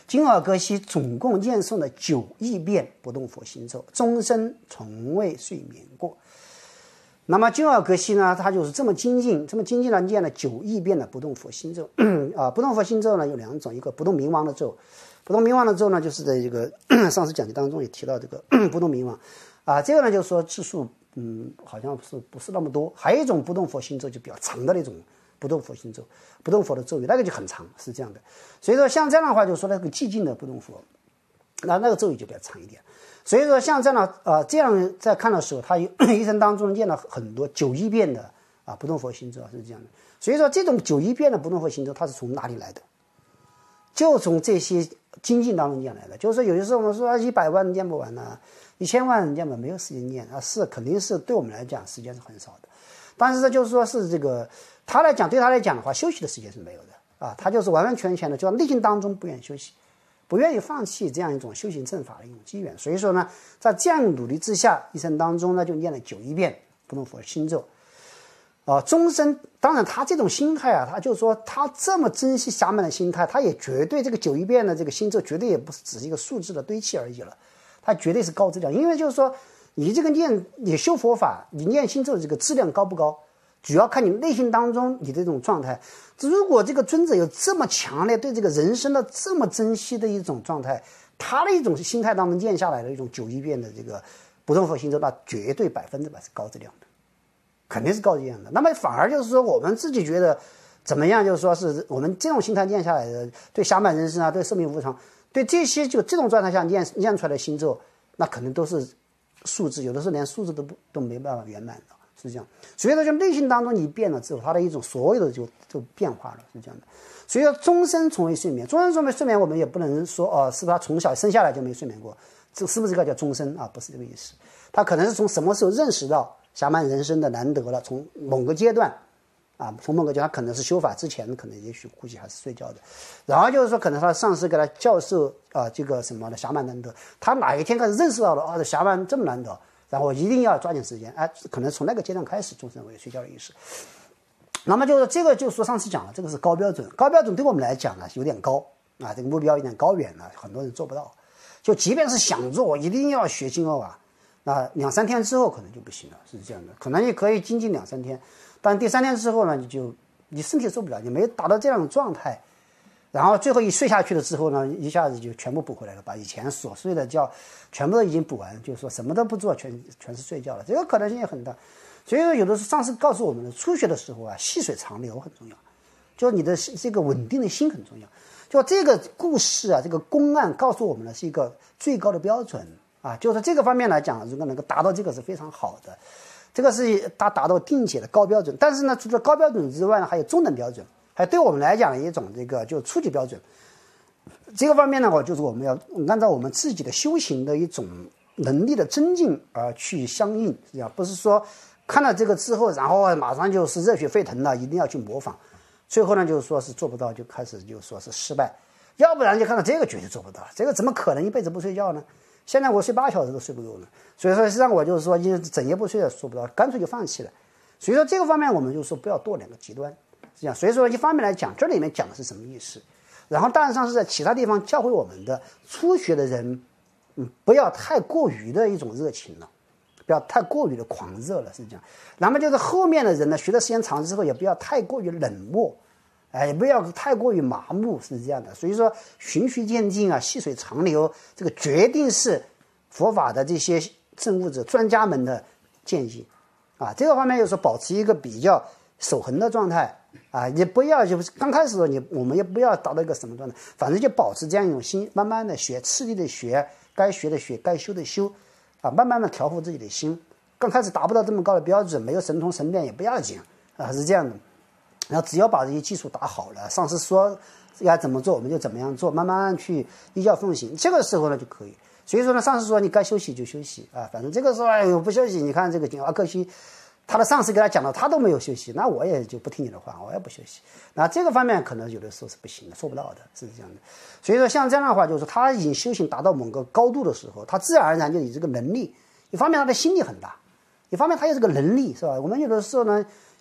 S1: 金尔格西总共念诵了九亿遍不动佛心咒，终身从未睡眠过。那么金尔格西呢，他就是这么精进，这么精进的念了九亿遍的不动佛心咒啊。不动佛心咒呢有两种，一个不动明王的咒，不动明王的咒呢，就是在这个上次讲解当中也提到这个不动明王啊，这个呢就是说字数嗯好像是不是那么多。还有一种不动佛心咒就比较长的那种不动佛心咒，不动佛的咒语那个就很长，是这样的。所以说像这样的话，就是说那个寂静的不动佛，那那个咒语就比较长一点。所以说像这样的呃这样在看的时候，他一生当中念了很多九亿遍的啊不动佛心咒是这样的。所以说这种九亿遍的不动佛心咒，它是从哪里来的？就从这些精进当中念来的。就是说有些时候我们说一百万念不完呢，一千万念不完，没有时间念啊，是肯定是对我们来讲时间是很少的。但是这就是说是这个他来讲，对他来讲的话，休息的时间是没有的啊，他就是完完全全的就内心当中不愿意休息。不愿意放弃这样一种修行正法的一种机缘，所以说呢，在这样努力之下，一生当中呢就念了九亿遍不动佛心咒，啊，终身。当然，他这种心态啊，他就是说他这么珍惜侠满的心态，他也绝对这个九亿遍的这个心咒，绝对也不是只是一个数字的堆砌而已了，他绝对是高质量。因为就是说，你这个念你修佛法，你念心咒的这个质量高不高？主要看你内心当中你的这种状态。如果这个尊者有这么强烈对这个人生的这么珍惜的一种状态，他的一种心态当中念下来的一种九亿遍的这个不动佛心咒，那绝对百分之百是高质量的，肯定是高质量的。那么反而就是说我们自己觉得怎么样，就是说是我们这种心态念下来的，对暇满人生啊，对生命无常，对这些就这种状态下念念出来的心咒，那可能都是数字，有的时候连数字都不都没办法圆满的。是这样，所以说就内心当中你变了之后，他的一种所有的就就变化了，是这样的。所以说终身从未睡眠，终身从未睡眠，我们也不能说哦，是不是他从小生下来就没睡眠过？这是不是这个叫终身啊？不是这个意思，他可能是从什么时候认识到暇满人生的难得了，从某个阶段啊，从某个阶段，他可能是修法之前，可能也许估计还是睡觉的，然后就是说，可能他的上司给他教授啊，这个什么的暇满难得，他哪一天开始认识到了啊，这暇满这么难得。然后一定要抓紧时间，哎，可能从那个阶段开始，终身为睡觉的意识。那么就是这个，就是说上次讲了，这个是高标准，高标准对我们来讲呢有点高啊，这个目标有点高远了，很多人做不到。就即便是想做，一定要学经奥啊，那两三天之后可能就不行了，是这样的。可能你可以精进两三天，但第三天之后呢，你就你身体受不了，你没达到这样的状态。然后最后一睡下去了之后呢，一下子就全部补回来了，把以前琐碎的觉全部都已经补完，就是说什么都不做，全全是睡觉了，这个可能性也很大。所以说有的是上次告诉我们的，初学的时候啊，细水长流很重要，就你的这个稳定的心很重要。就这个故事啊，这个公案告诉我们的是一个最高的标准啊，就是这个方面来讲，如果能够达到这个是非常好的，这个是达达到定解的高标准。但是呢，除了高标准之外呢，还有中等标准。还对我们来讲一种这个就初级标准，这个方面呢，我就是我们要按照我们自己的修行的一种能力的增进而去相应，这样不是说看了这个之后，然后马上就是热血沸腾了，一定要去模仿，最后呢就是说是做不到，就开始就说是失败，要不然就看到这个绝对做不到，这个怎么可能一辈子不睡觉呢？现在我睡八小时都睡不够呢，所以说实际上我就是说，一整夜不睡的做不到，干脆就放弃了。所以说这个方面我们就说不要堕两个极端。这样，所以说一方面来讲，这里面讲的是什么意思？然后，当然上是在其他地方教会我们的初学的人，嗯，不要太过于的一种热情了，不要太过于的狂热了，是这样。那么就是后面的人呢，学的时间长之后，也不要太过于冷漠，哎，也不要太过于麻木，是这样的。所以说，循序渐进啊，细水长流，这个决定是佛法的这些证悟者、专家们的建议啊。这个方面就是保持一个比较守恒的状态。啊，也不要就是刚开始的你，我们也不要达到一个什么状态，反正就保持这样一种心，慢慢的学，次第的学，该学的学，该修的修，啊，慢慢的调伏自己的心。刚开始达不到这么高的标准，没有神通神变也不要紧啊，是这样的。然后只要把这些基础打好了，上次说要怎么做，我们就怎么样做，慢慢去依教奉行，这个时候呢就可以。所以说呢，上次说你该休息就休息啊，反正这个时候哎呦不休息，你看这个阿克西。他的上司给他讲了，他都没有休息，那我也就不听你的话，我也不休息。那这个方面可能有的时候是不行的，做不到的，是这样的。所以说像这样的话，就是他已经修行达到某个高度的时候，他自然而然就有这个能力。一方面他的心力很大，一方面他有这个能力，是吧？我们有的时候呢，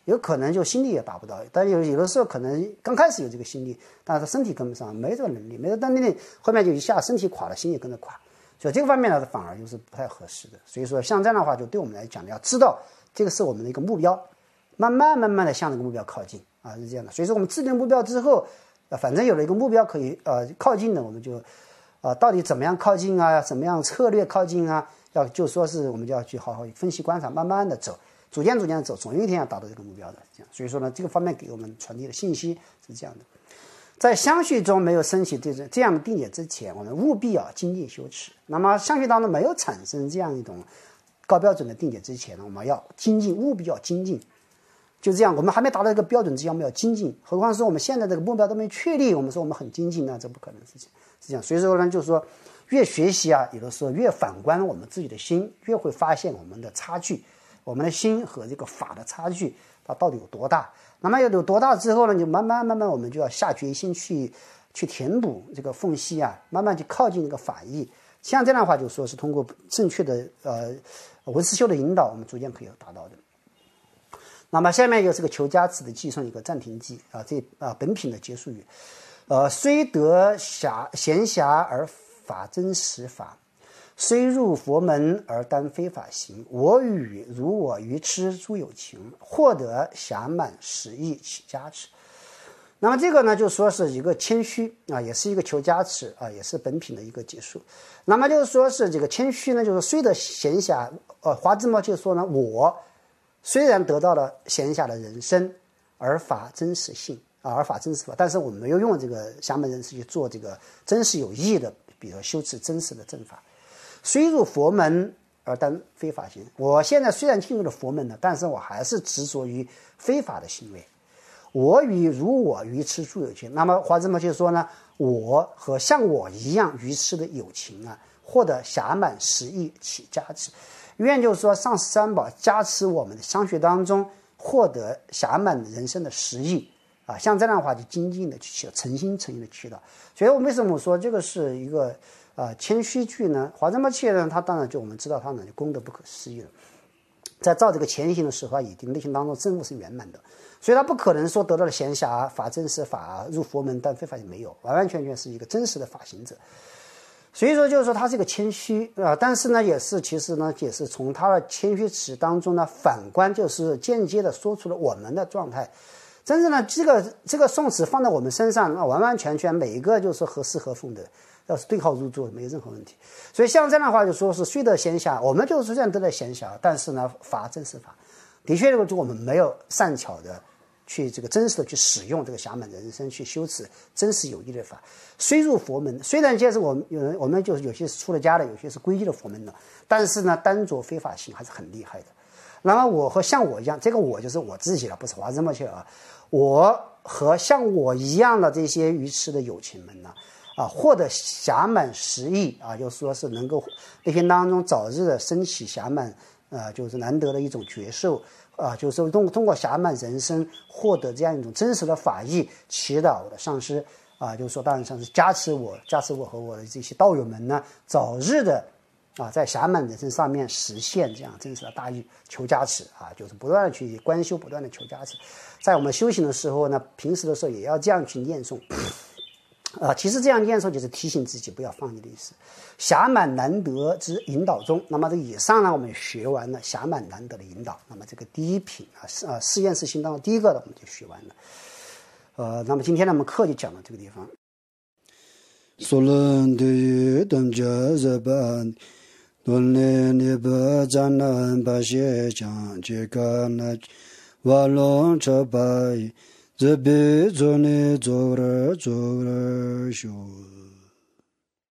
S1: 有可能就心力也达不到，但有有的时候可能刚开始有这个心力，但是身体跟不上，没这个能力，没这个能力，后面就一下身体垮了，心也跟着垮，所以这个方面呢，反而就是不太合适的。所以说，像这样的话，就对我们来讲，要知道这个是我们的一个目标，慢慢慢慢的向这个目标靠近啊，是这样的。所以说，我们制定目标之后，呃，反正有了一个目标可以呃靠近的，我们就呃到底怎么样靠近啊，怎么样策略靠近啊，要就说是我们就要去好好分析观察，慢慢的走。逐渐逐渐的走，总有一天要达到这个目标的。这样，所以说呢，这个方面给我们传递的信息是这样的：在相续中没有升起这这样的定解之前，我们务必要精进修持。那么相续当中没有产生这样一种高标准的定解之前呢，我们要精进，务必要精进。就这样，我们还没达到一个标准之前，我们要精进。何况是我们现在这个目标都没确立，我们说我们很精进，那这不可能的事情。是这样，所以说呢，就是说越学习啊，有的时候越反观我们自己的心，越会发现我们的差距。我们的心和这个法的差距，它到底有多大？那么有多大之后呢？就慢慢慢慢，我们就要下决心去去填补这个缝隙啊，慢慢去靠近这个法义。像这样的话，就说是通过正确的呃文思修的引导，我们逐渐可以达到的。那么下面又是个求加持的计算一个暂停记啊，这啊本品的结束语，呃，虽得暇闲暇而法真实法。虽入佛门而当非法行，我与如我愚痴诸有情，获得暇满实意起加持。那么这个呢，就说是一个谦虚啊，也是一个求加持啊，也是本品的一个结束。那么就是说是这个谦虚呢，就是虽得闲暇，呃，华智摩就说呢，我虽然得到了闲暇的人生，而法真实性啊，而法真实法，但是我们没有用这个暇满人生去做这个真实有益的，比如修持真实的正法。虽入佛门而当非法行，我现在虽然进入了佛门了，但是我还是执着于非法的行为。我与如我愚痴诸有情，那么华智摩就说呢，我和像我一样愚痴的有情啊，获得暇满实意起加持。愿就是说上师三宝加持我们的相学当中，获得暇满人生的实意啊，像这样的话就精进的去祈祷，诚心诚意的祈祷。所以我们为什么说这个是一个啊，谦虚句呢？华智摩切呢，他当然就我们知道他呢就功德不可思议了，在造这个前行的时候啊，已经内心当中证悟是圆满的，所以他不可能说得到了闲暇法真实法入佛门但非法也没有，完完全全是一个真实的法行者。所以说就是说他是一个谦虚啊、呃，但是呢也是其实呢也是从他的谦虚词当中呢反观，就是间接的说出了我们的状态。真正的这个这个宋词放在我们身上，那完完全全每一个就是合适合奉的。要是对号入座，没有任何问题。所以像这样的话，就说是虽得闲暇，我们就是虽然得了闲暇，但是呢，法真实法，的确就我们没有善巧的去这个真实的去使用这个暇满人生去修持真实有益的法。虽入佛门，虽然就是我们有人我们就是有些是出了家的，有些是皈依了佛门的，但是呢，单着非法行还是很厉害的。那么我和像我一样，这个我就是我自己了，不是华智摩切啊。我和像我一样的这些愚痴的有情们呢，啊，获得暇满实意啊，就说是能够内心当中早日的升起暇满，啊，就是难得的一种觉受啊，就是说通通过暇满人生获得这样一种真实的法义，祈祷我的上师啊，就是说当然上师加持我，加持我和我的这些道友们呢，早日的啊，在暇满人生上面实现这样真实的大义，求加持啊，就是不断的去观修，不断的求加持。在我们修行的时候呢，平时的时候也要这样去念诵。啊、呃，其实这样念诵就是提醒自己不要放逸的意思。暇满难得之引导中，那么这以上呢，我们学完了暇满难得的引导。那么这个第一品啊，是啊，试验式心当中第一个的，我们就学完了。呃，那么今天呢，我们课就讲到这个地方。
S2: 索伦的等家日本，伦理尼不占南巴些讲这个那瓦隆车白。这辈子呢，做了做了修。